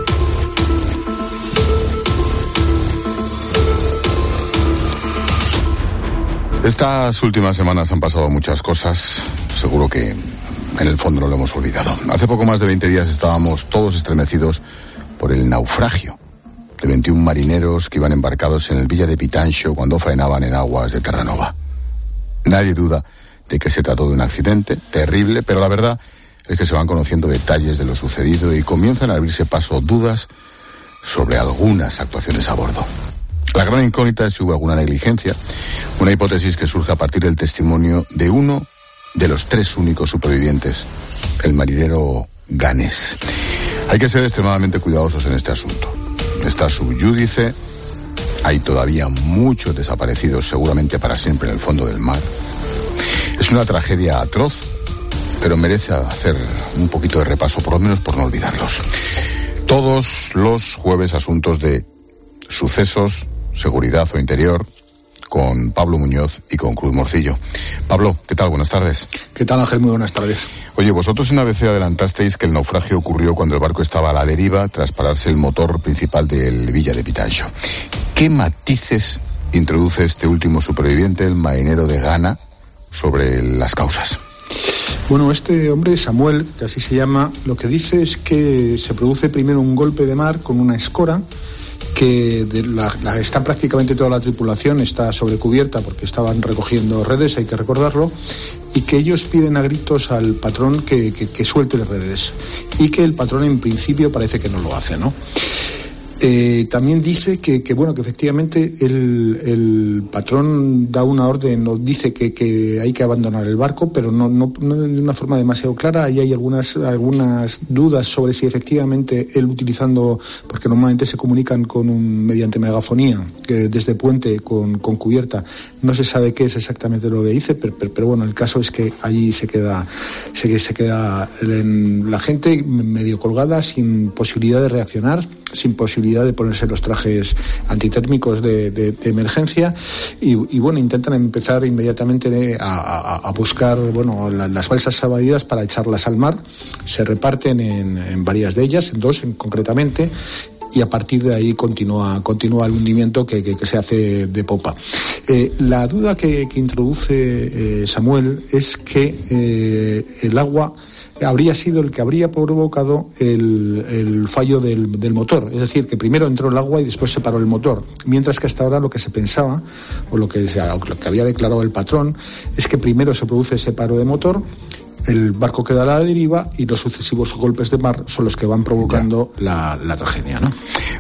Estas últimas semanas han pasado muchas cosas. Seguro que en el fondo no lo hemos olvidado. Hace poco más de veinte días estábamos todos estremecidos por el naufragio de veintiún marineros que iban embarcados en el Villa de Pitancho cuando faenaban en aguas de Terranova. Nadie duda de que se trató de un accidente terrible, pero la verdad es que se van conociendo detalles de lo sucedido y comienzan a abrirse paso dudas sobre algunas actuaciones a bordo. La gran incógnita es si hubo alguna negligencia, una hipótesis que surge a partir del testimonio de uno de los tres únicos supervivientes, el marinero Ganés. Hay que ser extremadamente cuidadosos en este asunto. Está sub iudice, hay todavía muchos desaparecidos, seguramente para siempre en el fondo del mar. Es una tragedia atroz, pero merece hacer un poquito de repaso, por lo menos por no olvidarlos. Todos los jueves asuntos de sucesos, seguridad o interior, con Pablo Muñoz y con Cruz Morcillo. Pablo, ¿qué tal? Buenas tardes. ¿Qué tal, Ángel? Muy buenas tardes. Oye, vosotros en A B C adelantasteis que el naufragio ocurrió cuando el barco estaba a la deriva tras pararse el motor principal del Villa de Pitancho. ¿Qué matices introduce este último superviviente, el marinero de Ghana, sobre las causas? Bueno, este hombre, Samuel, que así se llama, lo que dice es que se produce primero un golpe de mar con una escora, que de la, la, está prácticamente toda la tripulación, está sobrecubierta porque estaban recogiendo redes, hay que recordarlo, y que ellos piden a gritos al patrón que, que, que suelte las redes, y que el patrón en principio parece que no lo hace, ¿no? Eh, también dice que, que bueno que efectivamente el, el patrón da una orden, o dice que, que hay que abandonar el barco, pero no, no, no de una forma demasiado clara. Ahí hay algunas, algunas dudas sobre si efectivamente él utilizando, porque normalmente se comunican con un, mediante megafonía, que desde puente con, con cubierta, no se sabe qué es exactamente lo que dice, pero, pero, pero bueno, el caso es que allí se queda, se, se queda la gente medio colgada, sin posibilidad de reaccionar, sin posibilidad de ponerse los trajes antitérmicos de, de, de emergencia y, y bueno, intentan empezar inmediatamente a, a, a buscar bueno la, las balsas salvavidas para echarlas al mar. Se reparten en, en varias de ellas, en dos en, concretamente, y a partir de ahí continúa, continúa el hundimiento que, que, que se hace de popa. Eh, la duda que, que introduce eh, Samuel es que eh, el agua habría sido el que habría provocado el, el fallo del, del motor. Es decir, que primero entró el agua y después se paró el motor. Mientras que hasta ahora lo que se pensaba, o lo que, se, lo que había declarado el patrón, es que primero se produce ese paro de motor, el barco queda a la deriva y los sucesivos golpes de mar son los que van provocando la, la tragedia, ¿no?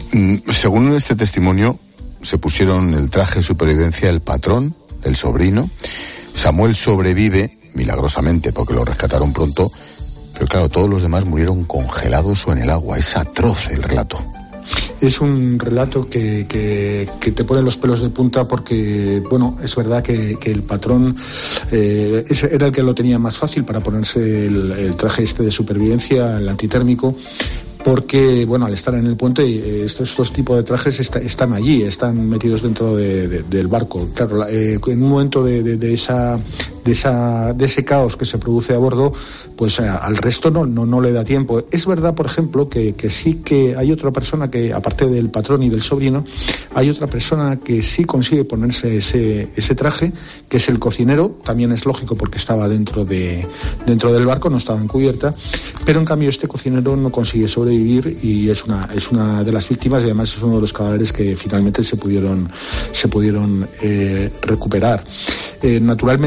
Según este testimonio, se pusieron el traje de supervivencia el patrón, el sobrino. Samuel sobrevive milagrosamente porque lo rescataron pronto, pero claro, todos los demás murieron congelados o en el agua. Es atroz el relato. Es un relato que, que, que te pone los pelos de punta porque, bueno, es verdad que, que el patrón eh, era el que lo tenía más fácil para ponerse el, el traje este de supervivencia, el antitérmico, porque, bueno, al estar en el puente, estos, estos tipos de trajes está, están allí, están metidos dentro de, de, del barco. Claro, eh, en un momento de, de, de esa... De, esa, de ese caos que se produce a bordo, pues eh, al resto no, no, no le da tiempo. Es verdad, por ejemplo, que, que sí que hay otra persona que, aparte del patrón y del sobrino, hay otra persona que sí consigue ponerse ese, ese traje, que es el cocinero. También es lógico porque estaba dentro, de, dentro del barco, no estaba en cubierta, pero en cambio este cocinero no consigue sobrevivir y es una, es una de las víctimas, y además es uno de los cadáveres que finalmente se pudieron, se pudieron eh, recuperar. Eh, naturalmente todo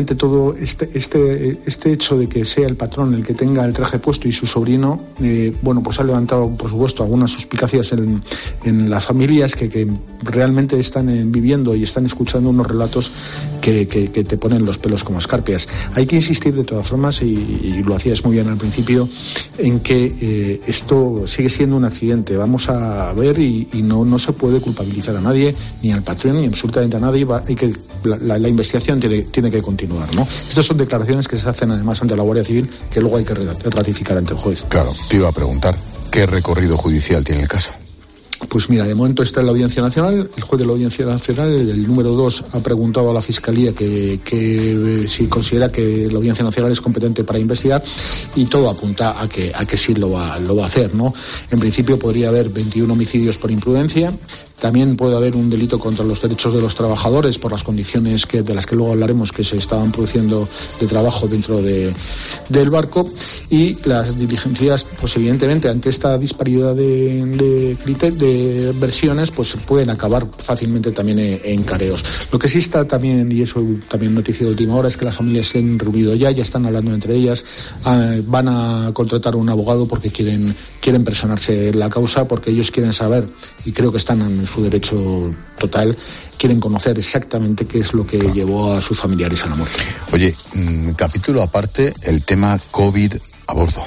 esto, este, este, este hecho de que sea el patrón el que tenga el traje puesto y su sobrino, eh, bueno, pues ha levantado, por supuesto, algunas suspicacias en, en las familias que, que realmente están eh, viviendo y están escuchando unos relatos que, que, que te ponen los pelos como escarpias. Hay que insistir de todas formas, y, y lo hacías muy bien al principio, en que eh, esto sigue siendo un accidente. Vamos a ver y, y no, no se puede culpabilizar a nadie, ni al patrón, ni absolutamente a nadie. Va, hay que, la, la, la investigación tiene, tiene que continuar, ¿no? Estas son declaraciones que se hacen además ante la Guardia Civil, que luego hay que ratificar ante el juez. Claro, te iba a preguntar, ¿qué recorrido judicial tiene el caso? Pues mira, de momento está en la Audiencia Nacional. El juez de la Audiencia Nacional, el número dos, ha preguntado a la Fiscalía que, que si considera que la Audiencia Nacional es competente para investigar, y todo apunta a que, a que sí lo va, lo va a hacer, ¿no? En principio podría haber veintiún homicidios por imprudencia. También puede haber un delito contra los derechos de los trabajadores por las condiciones que, de las que luego hablaremos, que se estaban produciendo de trabajo dentro de, del barco. Y las diligencias, pues evidentemente, ante esta disparidad de, de, criterios, de versiones, pues pueden acabar fácilmente también en, en careos. Lo que sí está también, y eso también noticia de última hora, es que las familias se han reunido ya, ya están hablando entre ellas, eh, van a contratar a un abogado porque quieren, quieren personarse en la causa, porque ellos quieren saber, y creo que están en su derecho total, quieren conocer exactamente qué es lo que llevó a sus familiares a la muerte. Oye, mmm, capítulo aparte, el tema COVID a bordo.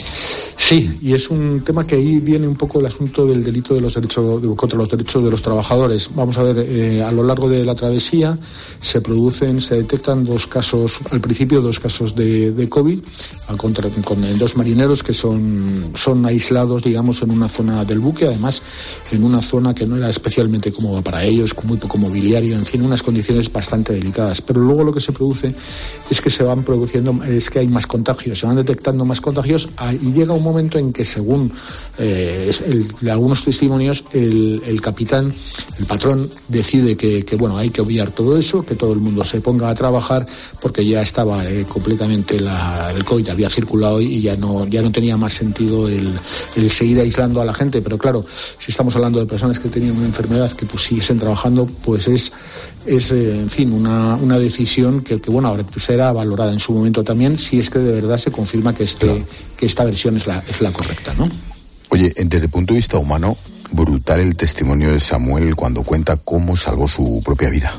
Sí, y es un tema que ahí viene un poco el asunto del delito de los derechos de, contra los derechos de los trabajadores. Vamos a ver, eh, a lo largo de la travesía se producen, se detectan dos casos, al principio dos casos de, de COVID, a contra, con eh, dos marineros que son, son aislados, digamos, en una zona del buque, además en una zona que no era especialmente cómoda para ellos, con muy poco mobiliario, en fin, unas condiciones bastante delicadas. Pero luego lo que se produce es que se van produciendo, es que hay más contagios, se van detectando más contagios, y llega un momento en que, según eh, el, algunos testimonios, el, el capitán, el patrón, decide que, que bueno, hay que obviar todo eso, que todo el mundo se ponga a trabajar, porque ya estaba eh, completamente la, el COVID había circulado y ya no, ya no tenía más sentido el, el seguir aislando a la gente. Pero claro, si estamos hablando de personas que tenían una enfermedad que pues siguiesen trabajando, pues es, es eh, en fin, una, una decisión que, que bueno, ahora será valorada en su momento también, si es que de verdad se confirma que este, claro, que esta versión es la, es la correcta, ¿no? Oye, desde el punto de vista humano, brutal el testimonio de Samuel cuando cuenta cómo salvó su propia vida.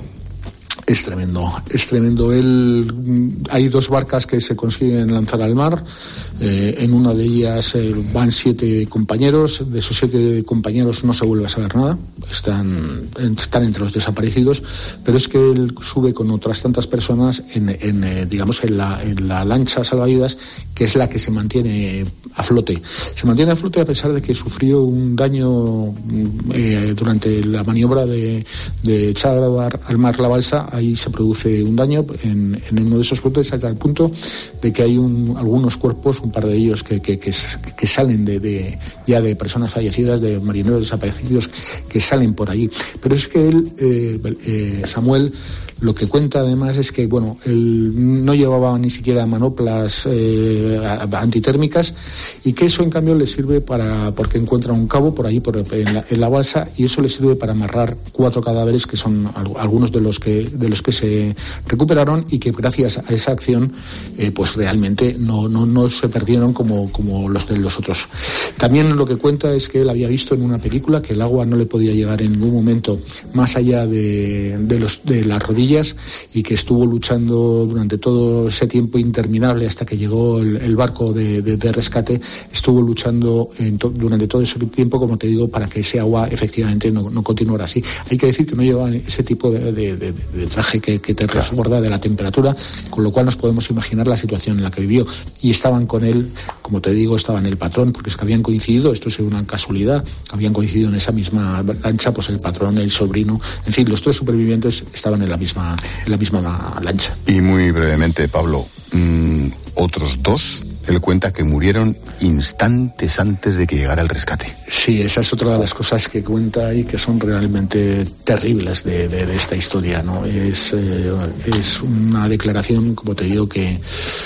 Es tremendo, es tremendo. Él, hay dos barcas que se consiguen lanzar al mar. Eh, en una de ellas eh, van siete compañeros. De esos siete compañeros no se vuelve a saber nada. Están, están entre los desaparecidos. Pero es que él sube con otras tantas personas en, en eh, digamos, en la, en la lancha salvavidas, que es la que se mantiene a flote. Se mantiene a flote a pesar de que sufrió un daño eh, durante la maniobra de, de echar al mar la balsa. Ahí se produce un daño en, en uno de esos flotes, hasta el punto de que hay un, algunos cuerpos, un par de ellos que, que, que, que salen de, de, ya de personas fallecidas, de marineros desaparecidos que salen por allí. Pero es que él, eh, eh, Samuel, lo que cuenta además es que, bueno, él no llevaba ni siquiera manoplas eh, antitérmicas, y que eso en cambio le sirve para, porque encuentra un cabo por ahí por, en, la, en la balsa, y eso le sirve para amarrar cuatro cadáveres que son algunos de los que de los que se recuperaron, y que gracias a esa acción eh, pues realmente no, no, no se perdieron como, como los de los otros. También lo que cuenta es que él había visto en una película que el agua no le podía llegar en ningún momento más allá de, de, los, de las rodillas, y que estuvo luchando durante todo ese tiempo interminable hasta que llegó el, el barco de, de, de rescate. Estuvo luchando en to, durante todo ese tiempo, como te digo, para que ese agua efectivamente no, no continuara así. Hay que decir que no llevaban ese tipo de, de, de, de traje que, que te resguarda de la temperatura, con lo cual nos podemos imaginar la situación en la que vivió. Y estaban con él, como te digo, estaban el patrón, porque es que habían coincidido, esto es una casualidad, habían coincidido en esa misma lancha, pues el patrón, el sobrino, en fin, los tres supervivientes estaban en la misma en la misma lancha. Y muy brevemente, Pablo, mmm, otros dos, él cuenta que murieron instantes antes de que llegara el rescate. Sí, esa es otra de las cosas que cuenta y que son realmente terribles de, de, de esta historia, ¿no? Es, eh, es una declaración, como te digo, que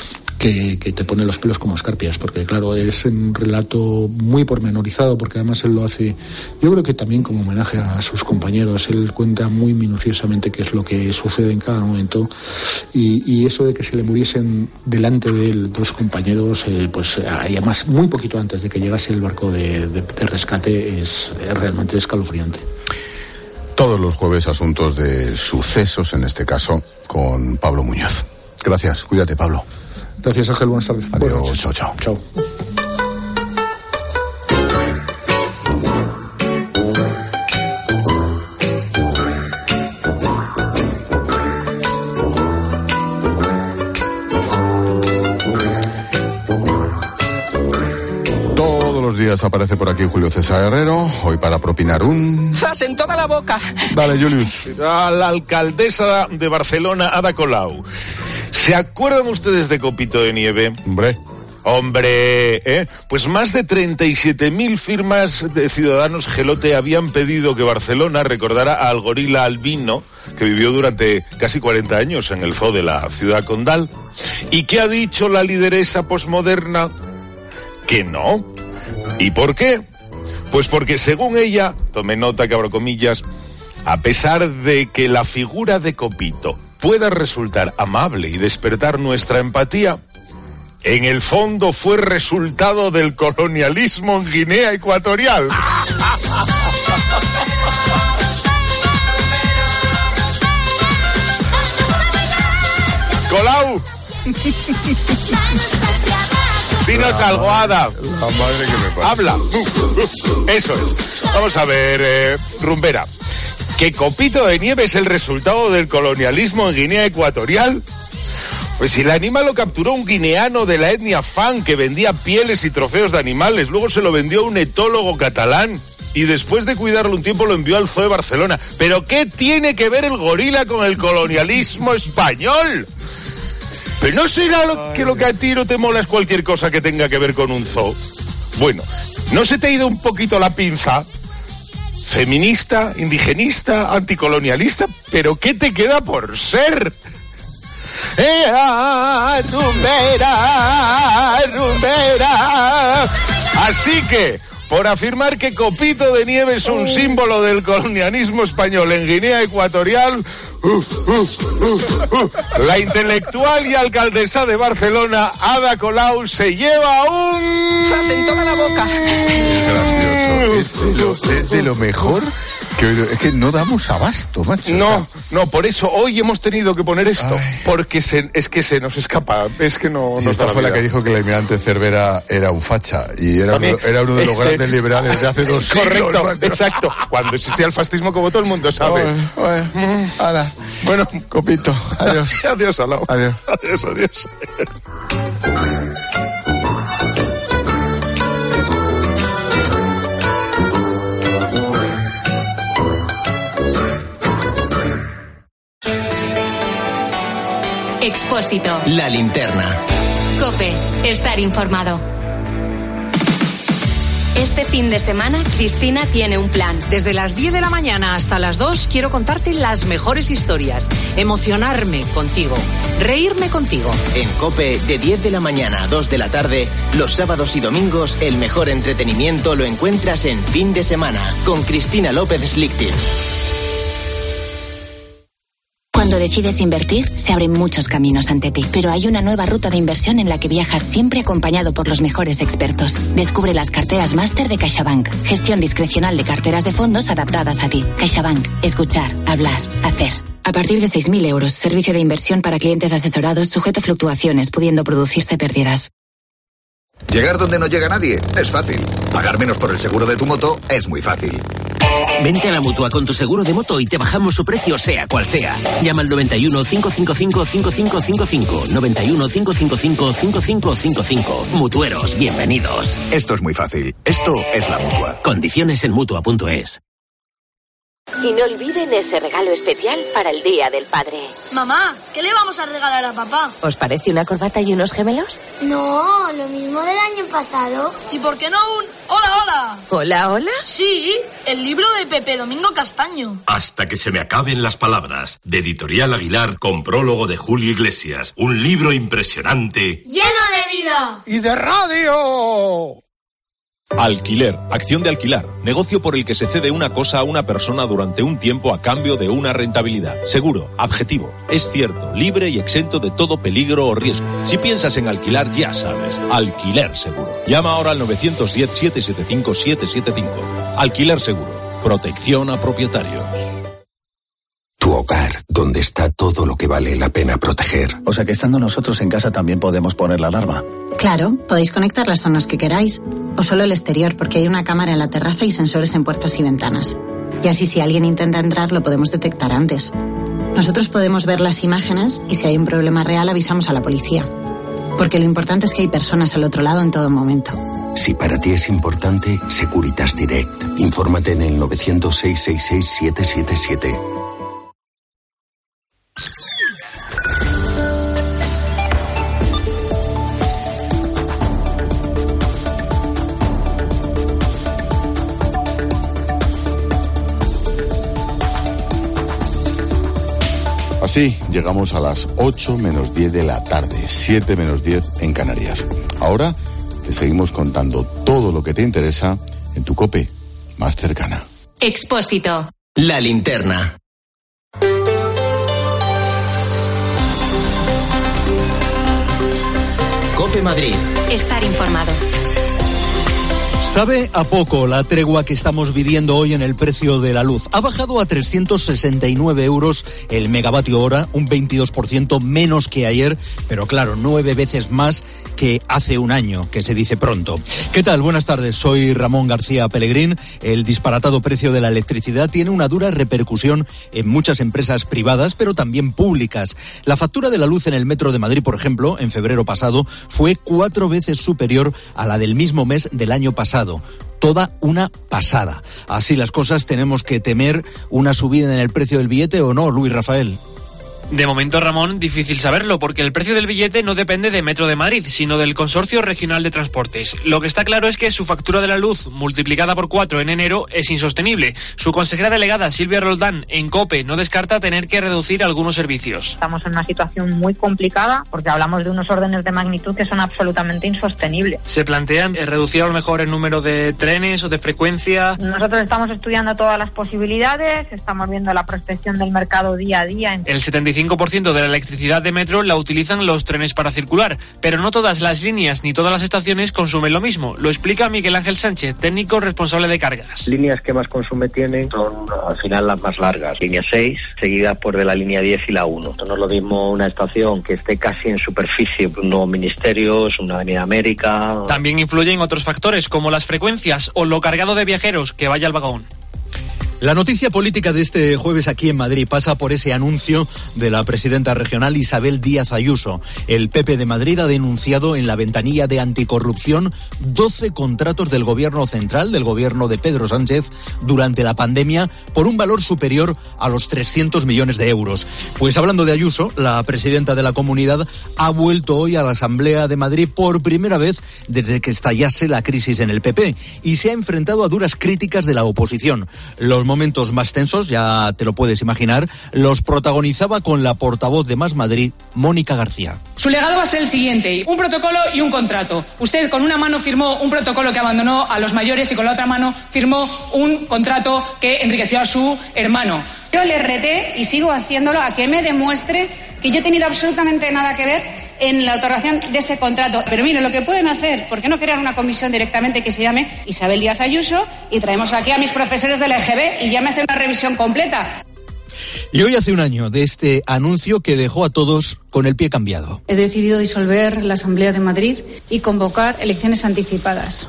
que, que te pone los pelos como escarpias, porque claro, es un relato muy pormenorizado, porque además él lo hace, yo creo que también como homenaje a sus compañeros. Él cuenta muy minuciosamente qué es lo que sucede en cada momento, y, y eso de que se le muriesen delante de él dos compañeros, eh, pues además muy poquito antes de que llegase el barco de, de, de rescate, es, es realmente escalofriante. Todos los jueves asuntos de sucesos, en este caso con Pablo Muñoz. Gracias, cuídate, Pablo. Gracias, Ángel, buenas tardes. Adiós, buenas chao, chao. Chao. Días aparece por aquí Julio César Herrero, hoy para propinar un... ¡Zas en toda la boca! Dale, Julius. A la alcaldesa de Barcelona, Ada Colau. ¿Se acuerdan ustedes de Copito de Nieve? Hombre. Hombre, ¿eh? Pues más de treinta y siete mil firmas de ciudadanos gelote habían pedido que Barcelona recordara al gorila albino que vivió durante casi cuarenta años en el zoo de la ciudad condal. ¿Y qué ha dicho la lideresa posmoderna? Que no. ¿Y por qué? Pues porque según ella, tome nota que abro comillas, a pesar de que la figura de Copito pueda resultar amable y despertar nuestra empatía, en el fondo fue resultado del colonialismo en Guinea Ecuatorial. Colau. Dinos algo, Ada. La madre que me pasa. Habla. Eso es. Vamos a ver, eh, Rumbera. ¿Que Copito de Nieve es el resultado del colonialismo en Guinea Ecuatorial? Pues si el animal lo capturó un guineano de la etnia Fan que vendía pieles y trofeos de animales, luego se lo vendió a un etólogo catalán y después de cuidarlo un tiempo lo envió al zoo de Barcelona. ¿Pero qué tiene que ver el gorila con el colonialismo español? ¿Pero no será lo que lo que a ti no te mola es cualquier cosa que tenga que ver con un zoo? Bueno, ¿no se te ha ido un poquito la pinza? Feminista, indigenista, anticolonialista, ¿pero qué te queda por ser? ¡Eh, rumbera, rumbera! Así que, por afirmar que Copito de Nieve es un símbolo del colonialismo español en Guinea Ecuatorial, uh, uh, uh, uh, la intelectual y alcaldesa de Barcelona, Ada Colau, se lleva un... ¡Zas en toda la boca! Es de lo, es de lo mejor que he oído. Es que no damos abasto, macho. No, o sea... no, por eso hoy hemos tenido que poner esto. Ay. Porque se, es que se nos escapa. Es que no... Sí, no esta fue la, la que dijo que el almirante Cervera era un facha. Y era, uno, era uno de los este... grandes liberales de hace dos siglos. Correcto, macho. Exacto. Cuando existía el fascismo, como todo el mundo sabe. Bueno, bueno, ala. Bueno, Copito, adiós. Adiós, Alao. Adiós. Adiós, adiós. Expósito. La linterna. COPE. Estar informado. Este fin de semana, Cristina tiene un plan. Desde las diez de la mañana hasta las dos quiero contarte las mejores historias, emocionarme contigo, reírme contigo. En COPE, de diez de la mañana a dos de la tarde, los sábados y domingos, el mejor entretenimiento lo encuentras en Fin de Semana, con Cristina López Slichting. Cuando decides invertir, se abren muchos caminos ante ti, pero hay una nueva ruta de inversión en la que viajas siempre acompañado por los mejores expertos. Descubre las carteras máster de CaixaBank. Gestión discrecional de carteras de fondos adaptadas a ti. CaixaBank. Escuchar, hablar, hacer. A partir de seis mil euros, servicio de inversión para clientes asesorados sujeto a fluctuaciones, pudiendo producirse pérdidas. Llegar donde no llega nadie es fácil. Pagar menos por el seguro de tu moto es muy fácil. Vente a la Mutua con tu seguro de moto y te bajamos su precio sea cual sea. Llama al noventa y uno, cinco cinco cinco, cinco cinco cinco cinco. noventa y uno, cinco cinco cinco, cinco cinco cinco cinco. Mutueros, bienvenidos. Esto es muy fácil. Esto es la Mutua. Condiciones en Mutua punto es. Y no olviden ese regalo especial para el Día del Padre. Mamá, ¿qué le vamos a regalar a papá? ¿Os parece una corbata y unos gemelos? No, lo mismo del año pasado. ¿Y por qué no un hola, hola? ¿Hola, hola? Sí, el libro de Pepe Domingo Castaño. Hasta que se me acaben las palabras, de Editorial Aguilar, con prólogo de Julio Iglesias. Un libro impresionante. ¡Lleno de vida! ¡Y de radio! Alquiler, acción de alquilar, negocio por el que se cede una cosa a una persona durante un tiempo a cambio de una rentabilidad. Seguro, objetivo, es cierto, libre y exento de todo peligro o riesgo. Si piensas en alquilar, ya sabes, Alquiler Seguro. Llama ahora al nueve uno cero, siete siete cinco, siete siete cinco. Alquiler Seguro, protección a propietarios. Tu hogar, donde está todo lo que vale la pena proteger. O sea que estando nosotros en casa también podemos poner la alarma. Claro, podéis conectar las zonas que queráis, o solo el exterior, porque hay una cámara en la terraza y sensores en puertas y ventanas. Y así si alguien intenta entrar lo podemos detectar antes. Nosotros podemos ver las imágenes y si hay un problema real avisamos a la policía. Porque lo importante es que hay personas al otro lado en todo momento. Si para ti es importante, Securitas Direct. Infórmate en el nueve cero cero, seis seis seis, siete siete siete. Así llegamos a las ocho menos diez de la tarde, siete menos diez en Canarias. Ahora te seguimos contando todo lo que te interesa en tu COPE más cercana. Expósito. La linterna. COPE Madrid. Estar informado. Sabe a poco la tregua que estamos viviendo hoy en el precio de la luz. Ha bajado a trescientos sesenta y nueve euros el megavatio hora, un veintidós por ciento menos que ayer, pero claro, nueve veces más que hace un año, que se dice pronto. ¿Qué tal? Buenas tardes, soy Ramón García Pellegrín. El disparatado precio de la electricidad tiene una dura repercusión en muchas empresas privadas, pero también públicas. La factura de la luz en el Metro de Madrid, por ejemplo, en febrero pasado, fue cuatro veces superior a la del mismo mes del año pasado. Toda una pasada. Así las cosas, ¿tenemos que temer una subida en el precio del billete o no, Luis Rafael? De momento, Ramón, difícil saberlo, porque el precio del billete no depende de Metro de Madrid, sino del Consorcio Regional de Transportes. Lo que está claro es que su factura de la luz, multiplicada por cuatro en enero, es insostenible. Su consejera delegada, Silvia Roldán, en COPE, no descarta tener que reducir algunos servicios. Estamos en una situación muy complicada, porque hablamos de unos órdenes de magnitud que son absolutamente insostenibles. ¿Se plantean reducir a lo mejor el número de trenes o de frecuencia? Nosotros estamos estudiando todas las posibilidades, estamos viendo la prospección del mercado día a día. El setenta y cinco por ciento de la electricidad de Metro la utilizan los trenes para circular, pero no todas las líneas ni todas las estaciones consumen lo mismo. Lo explica Miguel Ángel Sánchez, técnico responsable de cargas. Líneas que más consume tienen son al final las más largas. Línea seis, seguida por de la línea diez y la uno. No es lo mismo una estación que esté casi en superficie, unos ministerios, una Avenida América. También influyen otros factores como las frecuencias o lo cargado de viajeros que vaya al vagón. La noticia política de este jueves aquí en Madrid pasa por ese anuncio de la presidenta regional Isabel Díaz Ayuso. El P P de Madrid ha denunciado en la ventanilla de anticorrupción doce contratos del gobierno central, del gobierno de Pedro Sánchez, durante la pandemia por un valor superior a los trescientos millones de euros. Pues hablando de Ayuso, la presidenta de la comunidad ha vuelto hoy a la Asamblea de Madrid por primera vez desde que estallase la crisis en el P P y se ha enfrentado a duras críticas de la oposición. Los momentos más tensos, ya te lo puedes imaginar, los protagonizaba con la portavoz de Más Madrid, Mónica García. Su legado va a ser el siguiente: un protocolo y un contrato. Usted con una mano firmó un protocolo que abandonó a los mayores y con la otra mano firmó un contrato que enriqueció a su hermano. Yo le reté y sigo haciéndolo a que me demuestre que yo he tenido absolutamente nada que ver en la otorgación de ese contrato. Pero mire, lo que pueden hacer, ¿por qué no crear una comisión directamente que se llame Isabel Díaz Ayuso y traemos aquí a mis profesores del E G B y ya me hacen una revisión completa? Y hoy hace un año de este anuncio que dejó a todos con el pie cambiado. He decidido disolver la Asamblea de Madrid y convocar elecciones anticipadas.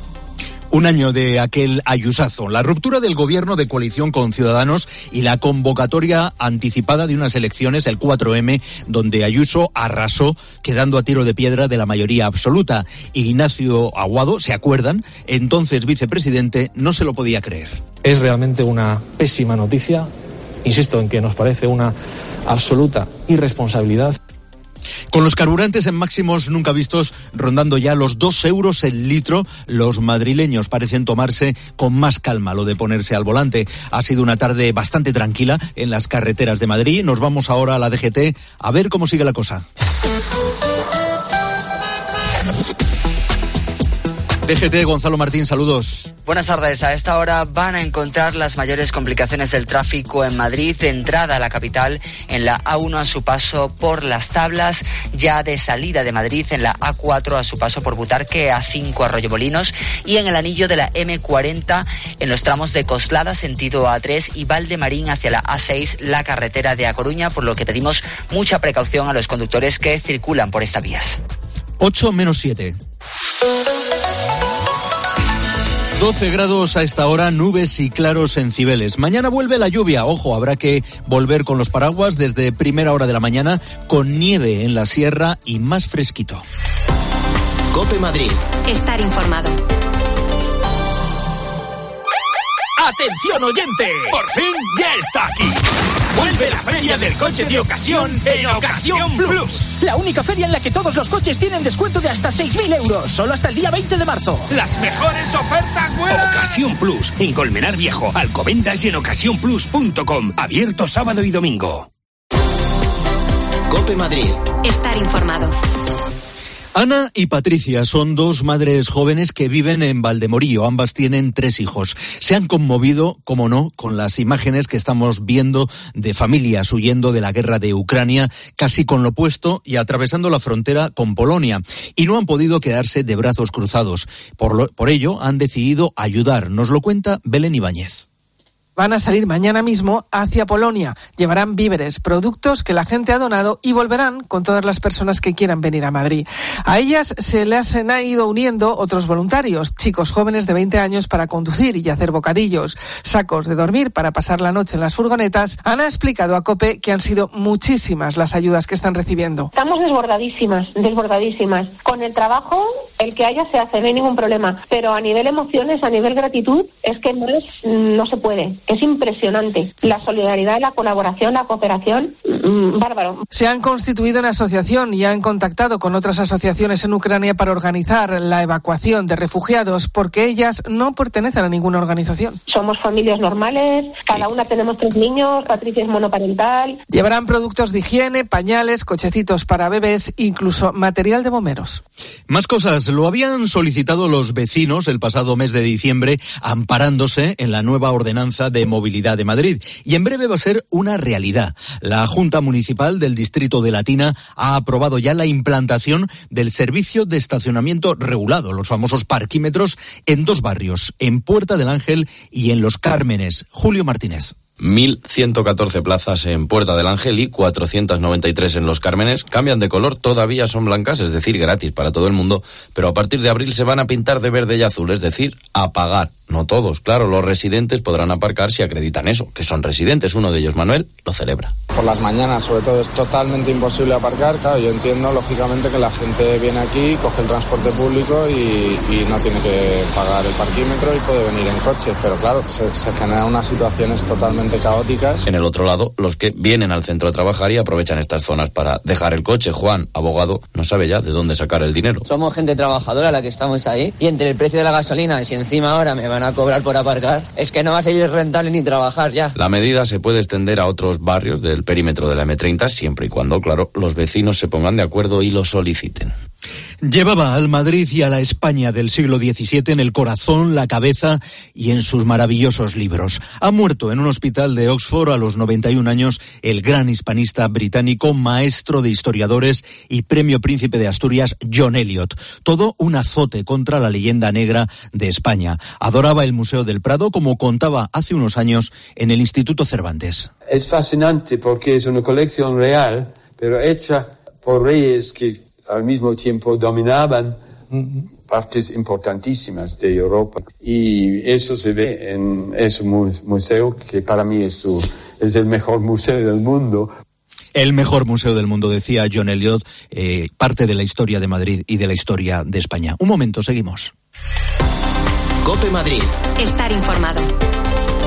Un año de aquel ayusazo, la ruptura del gobierno de coalición con Ciudadanos y la convocatoria anticipada de unas elecciones, el cuatro eme, donde Ayuso arrasó, quedando a tiro de piedra de la mayoría absoluta. Ignacio Aguado, ¿se acuerdan? Entonces vicepresidente, no se lo podía creer. Es realmente una pésima noticia. Insisto en que nos parece una absoluta irresponsabilidad. Con los carburantes en máximos nunca vistos, rondando ya los dos euros el litro, los madrileños parecen tomarse con más calma lo de ponerse al volante. Ha sido una tarde bastante tranquila en las carreteras de Madrid. Nos vamos ahora a la D G T a ver cómo sigue la cosa. D G T, Gonzalo Martín, saludos. Buenas tardes. A esta hora van a encontrar las mayores complicaciones del tráfico en Madrid, de entrada a la capital en la A uno a su paso por Las Tablas, ya de salida de Madrid en la A cuatro a su paso por Butarque, A cinco Arroyomolinos y en el anillo de la eme cuarenta en los tramos de Coslada sentido A tres y Valdemarín hacia la A seis, la carretera de A Coruña, por lo que pedimos mucha precaución a los conductores que circulan por estas vías. ocho menos siete. doce grados a esta hora, nubes y claros en Cibeles. Mañana vuelve la lluvia. Ojo, habrá que volver con los paraguas desde primera hora de la mañana, con nieve en la sierra y más fresquito. COPE Madrid. Estar informado. ¡Atención oyente! ¡Por fin ya está aquí! Vuelve la feria del coche de ocasión en Ocasión Plus. La única feria en la que todos los coches tienen descuento de hasta seis mil euros, solo hasta el día veinte de marzo. ¡Las mejores ofertas vuelan! Ocasión Plus, en Colmenar Viejo, Alcobendas y en ocasión plus punto com. Abierto sábado y domingo. COPE Madrid. Estar informado. Ana y Patricia son dos madres jóvenes que viven en Valdemorillo. Ambas tienen tres hijos. Se han conmovido, como no, con las imágenes que estamos viendo de familias huyendo de la guerra de Ucrania, casi con lo opuesto y atravesando la frontera con Polonia. Y no han podido quedarse de brazos cruzados. Por, lo, por ello, han decidido ayudar. Nos lo cuenta Belén Ibáñez. Van a salir mañana mismo hacia Polonia. Llevarán víveres, productos que la gente ha donado y volverán con todas las personas que quieran venir a Madrid. A ellas se les han ido uniendo otros voluntarios, chicos jóvenes de veinte años para conducir y hacer bocadillos, sacos de dormir para pasar la noche en las furgonetas. Ana ha explicado a COPE que han sido muchísimas las ayudas que están recibiendo. Estamos desbordadísimas, desbordadísimas. Con el trabajo, el que haya se hace, no hay ningún problema. Pero a nivel emociones, a nivel gratitud, es que no, es, no se puede. Es impresionante. La solidaridad, la colaboración, la cooperación, mmm, bárbaro. Se han constituido una asociación y han contactado con otras asociaciones en Ucrania para organizar la evacuación de refugiados, porque ellas no pertenecen a ninguna organización. Somos familias normales, cada una tenemos tres niños, Patricia es monoparental. Llevarán productos de higiene, pañales, cochecitos para bebés, incluso material de bomberos. Más cosas. Lo habían solicitado los vecinos el pasado mes de diciembre, amparándose en la nueva ordenanza de movilidad de Madrid. Y en breve va a ser una realidad. La Junta Municipal del Distrito de Latina ha aprobado ya la implantación del servicio de estacionamiento regulado, los famosos parquímetros, en dos barrios, en Puerta del Ángel y en Los Cármenes. Julio Martínez. mil ciento catorce plazas en Puerta del Ángel y cuatrocientos noventa y tres en Los Cármenes. Cambian de color, todavía son blancas, es decir, gratis para todo el mundo, pero a partir de abril se van a pintar de verde y azul, es decir, a pagar. No todos, claro, los residentes podrán aparcar si acreditan eso, que son residentes. Uno de ellos, Manuel, lo celebra. Por las mañanas, sobre todo, es totalmente imposible aparcar. Claro, yo entiendo, lógicamente, que la gente viene aquí, coge el transporte público y, y no tiene que pagar el parquímetro y puede venir en coche. Pero claro, se, se generan unas situaciones totalmente caóticas. En el otro lado, los que vienen al centro a trabajar y aprovechan estas zonas para dejar el coche. Juan, abogado, no sabe ya de dónde sacar el dinero. Somos gente trabajadora la que estamos ahí, y entre el precio de la gasolina, y si encima ahora me van a cobrar por aparcar, es que no va a ser rentable ni trabajar ya. La medida se puede extender a otros barrios del perímetro de la eme treinta, siempre y cuando, claro, los vecinos se pongan de acuerdo y lo soliciten. Llevaba al Madrid y a la España del siglo diecisiete en el corazón, la cabeza y en sus maravillosos libros. Ha muerto en un hospital de Oxford a los noventa y un años el gran hispanista británico, maestro de historiadores y premio Príncipe de Asturias, John Eliot. Todo un azote contra la leyenda negra de España. Adoraba el Museo del Prado, como contaba hace unos años en el Instituto Cervantes. Es fascinante porque es una colección real, pero hecha por reyes que al mismo tiempo dominaban partes importantísimas de Europa. Y eso se ve en ese museo, que para mí es, su, es el mejor museo del mundo. El mejor museo del mundo, decía John Eliot, eh, parte de la historia de Madrid y de la historia de España. Un momento, seguimos. COPE Madrid. Estar informado.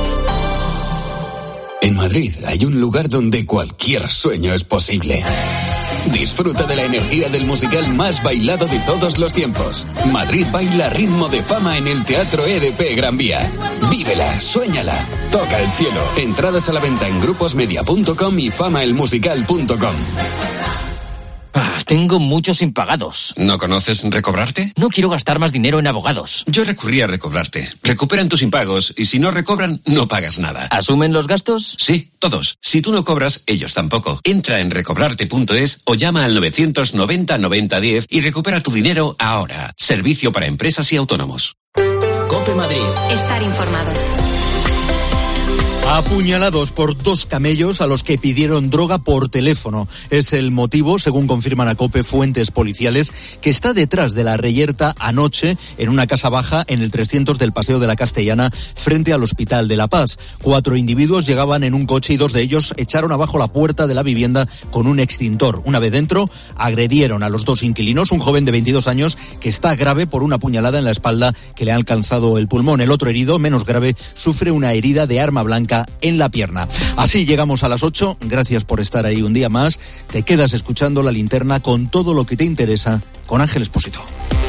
En Madrid hay un lugar donde cualquier sueño es posible. Disfruta de la energía del musical más bailado de todos los tiempos. Madrid baila Ritmo de Fama en el Teatro E D P Gran Vía. Vívela, suéñala, toca el cielo. Entradas a la venta en gruposmedia punto com y famaelmusical punto com. Ah, tengo muchos impagados. ¿No conoces Recobrarte? No quiero gastar más dinero en abogados. Yo recurrí a Recobrarte. Recuperan tus impagos y si no recobran, no pagas nada. ¿Asumen los gastos? Sí, todos. Si tú no cobras, ellos tampoco. Entra en recobrarte punto es o llama al novecientos noventa noventa diez y recupera tu dinero ahora. Servicio para empresas y autónomos. COPE Madrid. Estar informado. Apuñalados por dos camellos a los que pidieron droga por teléfono. Es el motivo, según confirman a COPE fuentes policiales, que está detrás de la reyerta anoche en una casa baja en el trescientos del Paseo de la Castellana frente al Hospital de la Paz. Cuatro individuos llegaban en un coche y dos de ellos echaron abajo la puerta de la vivienda con un extintor. Una vez dentro, agredieron a los dos inquilinos, un joven de veintidós años que está grave por una puñalada en la espalda que le ha alcanzado el pulmón. El otro herido, menos grave, sufre una herida de arma blanca en la pierna. Así llegamos a las ocho. Gracias por estar ahí un día más. Te quedas escuchando La Linterna con todo lo que te interesa con Ángel Expósito.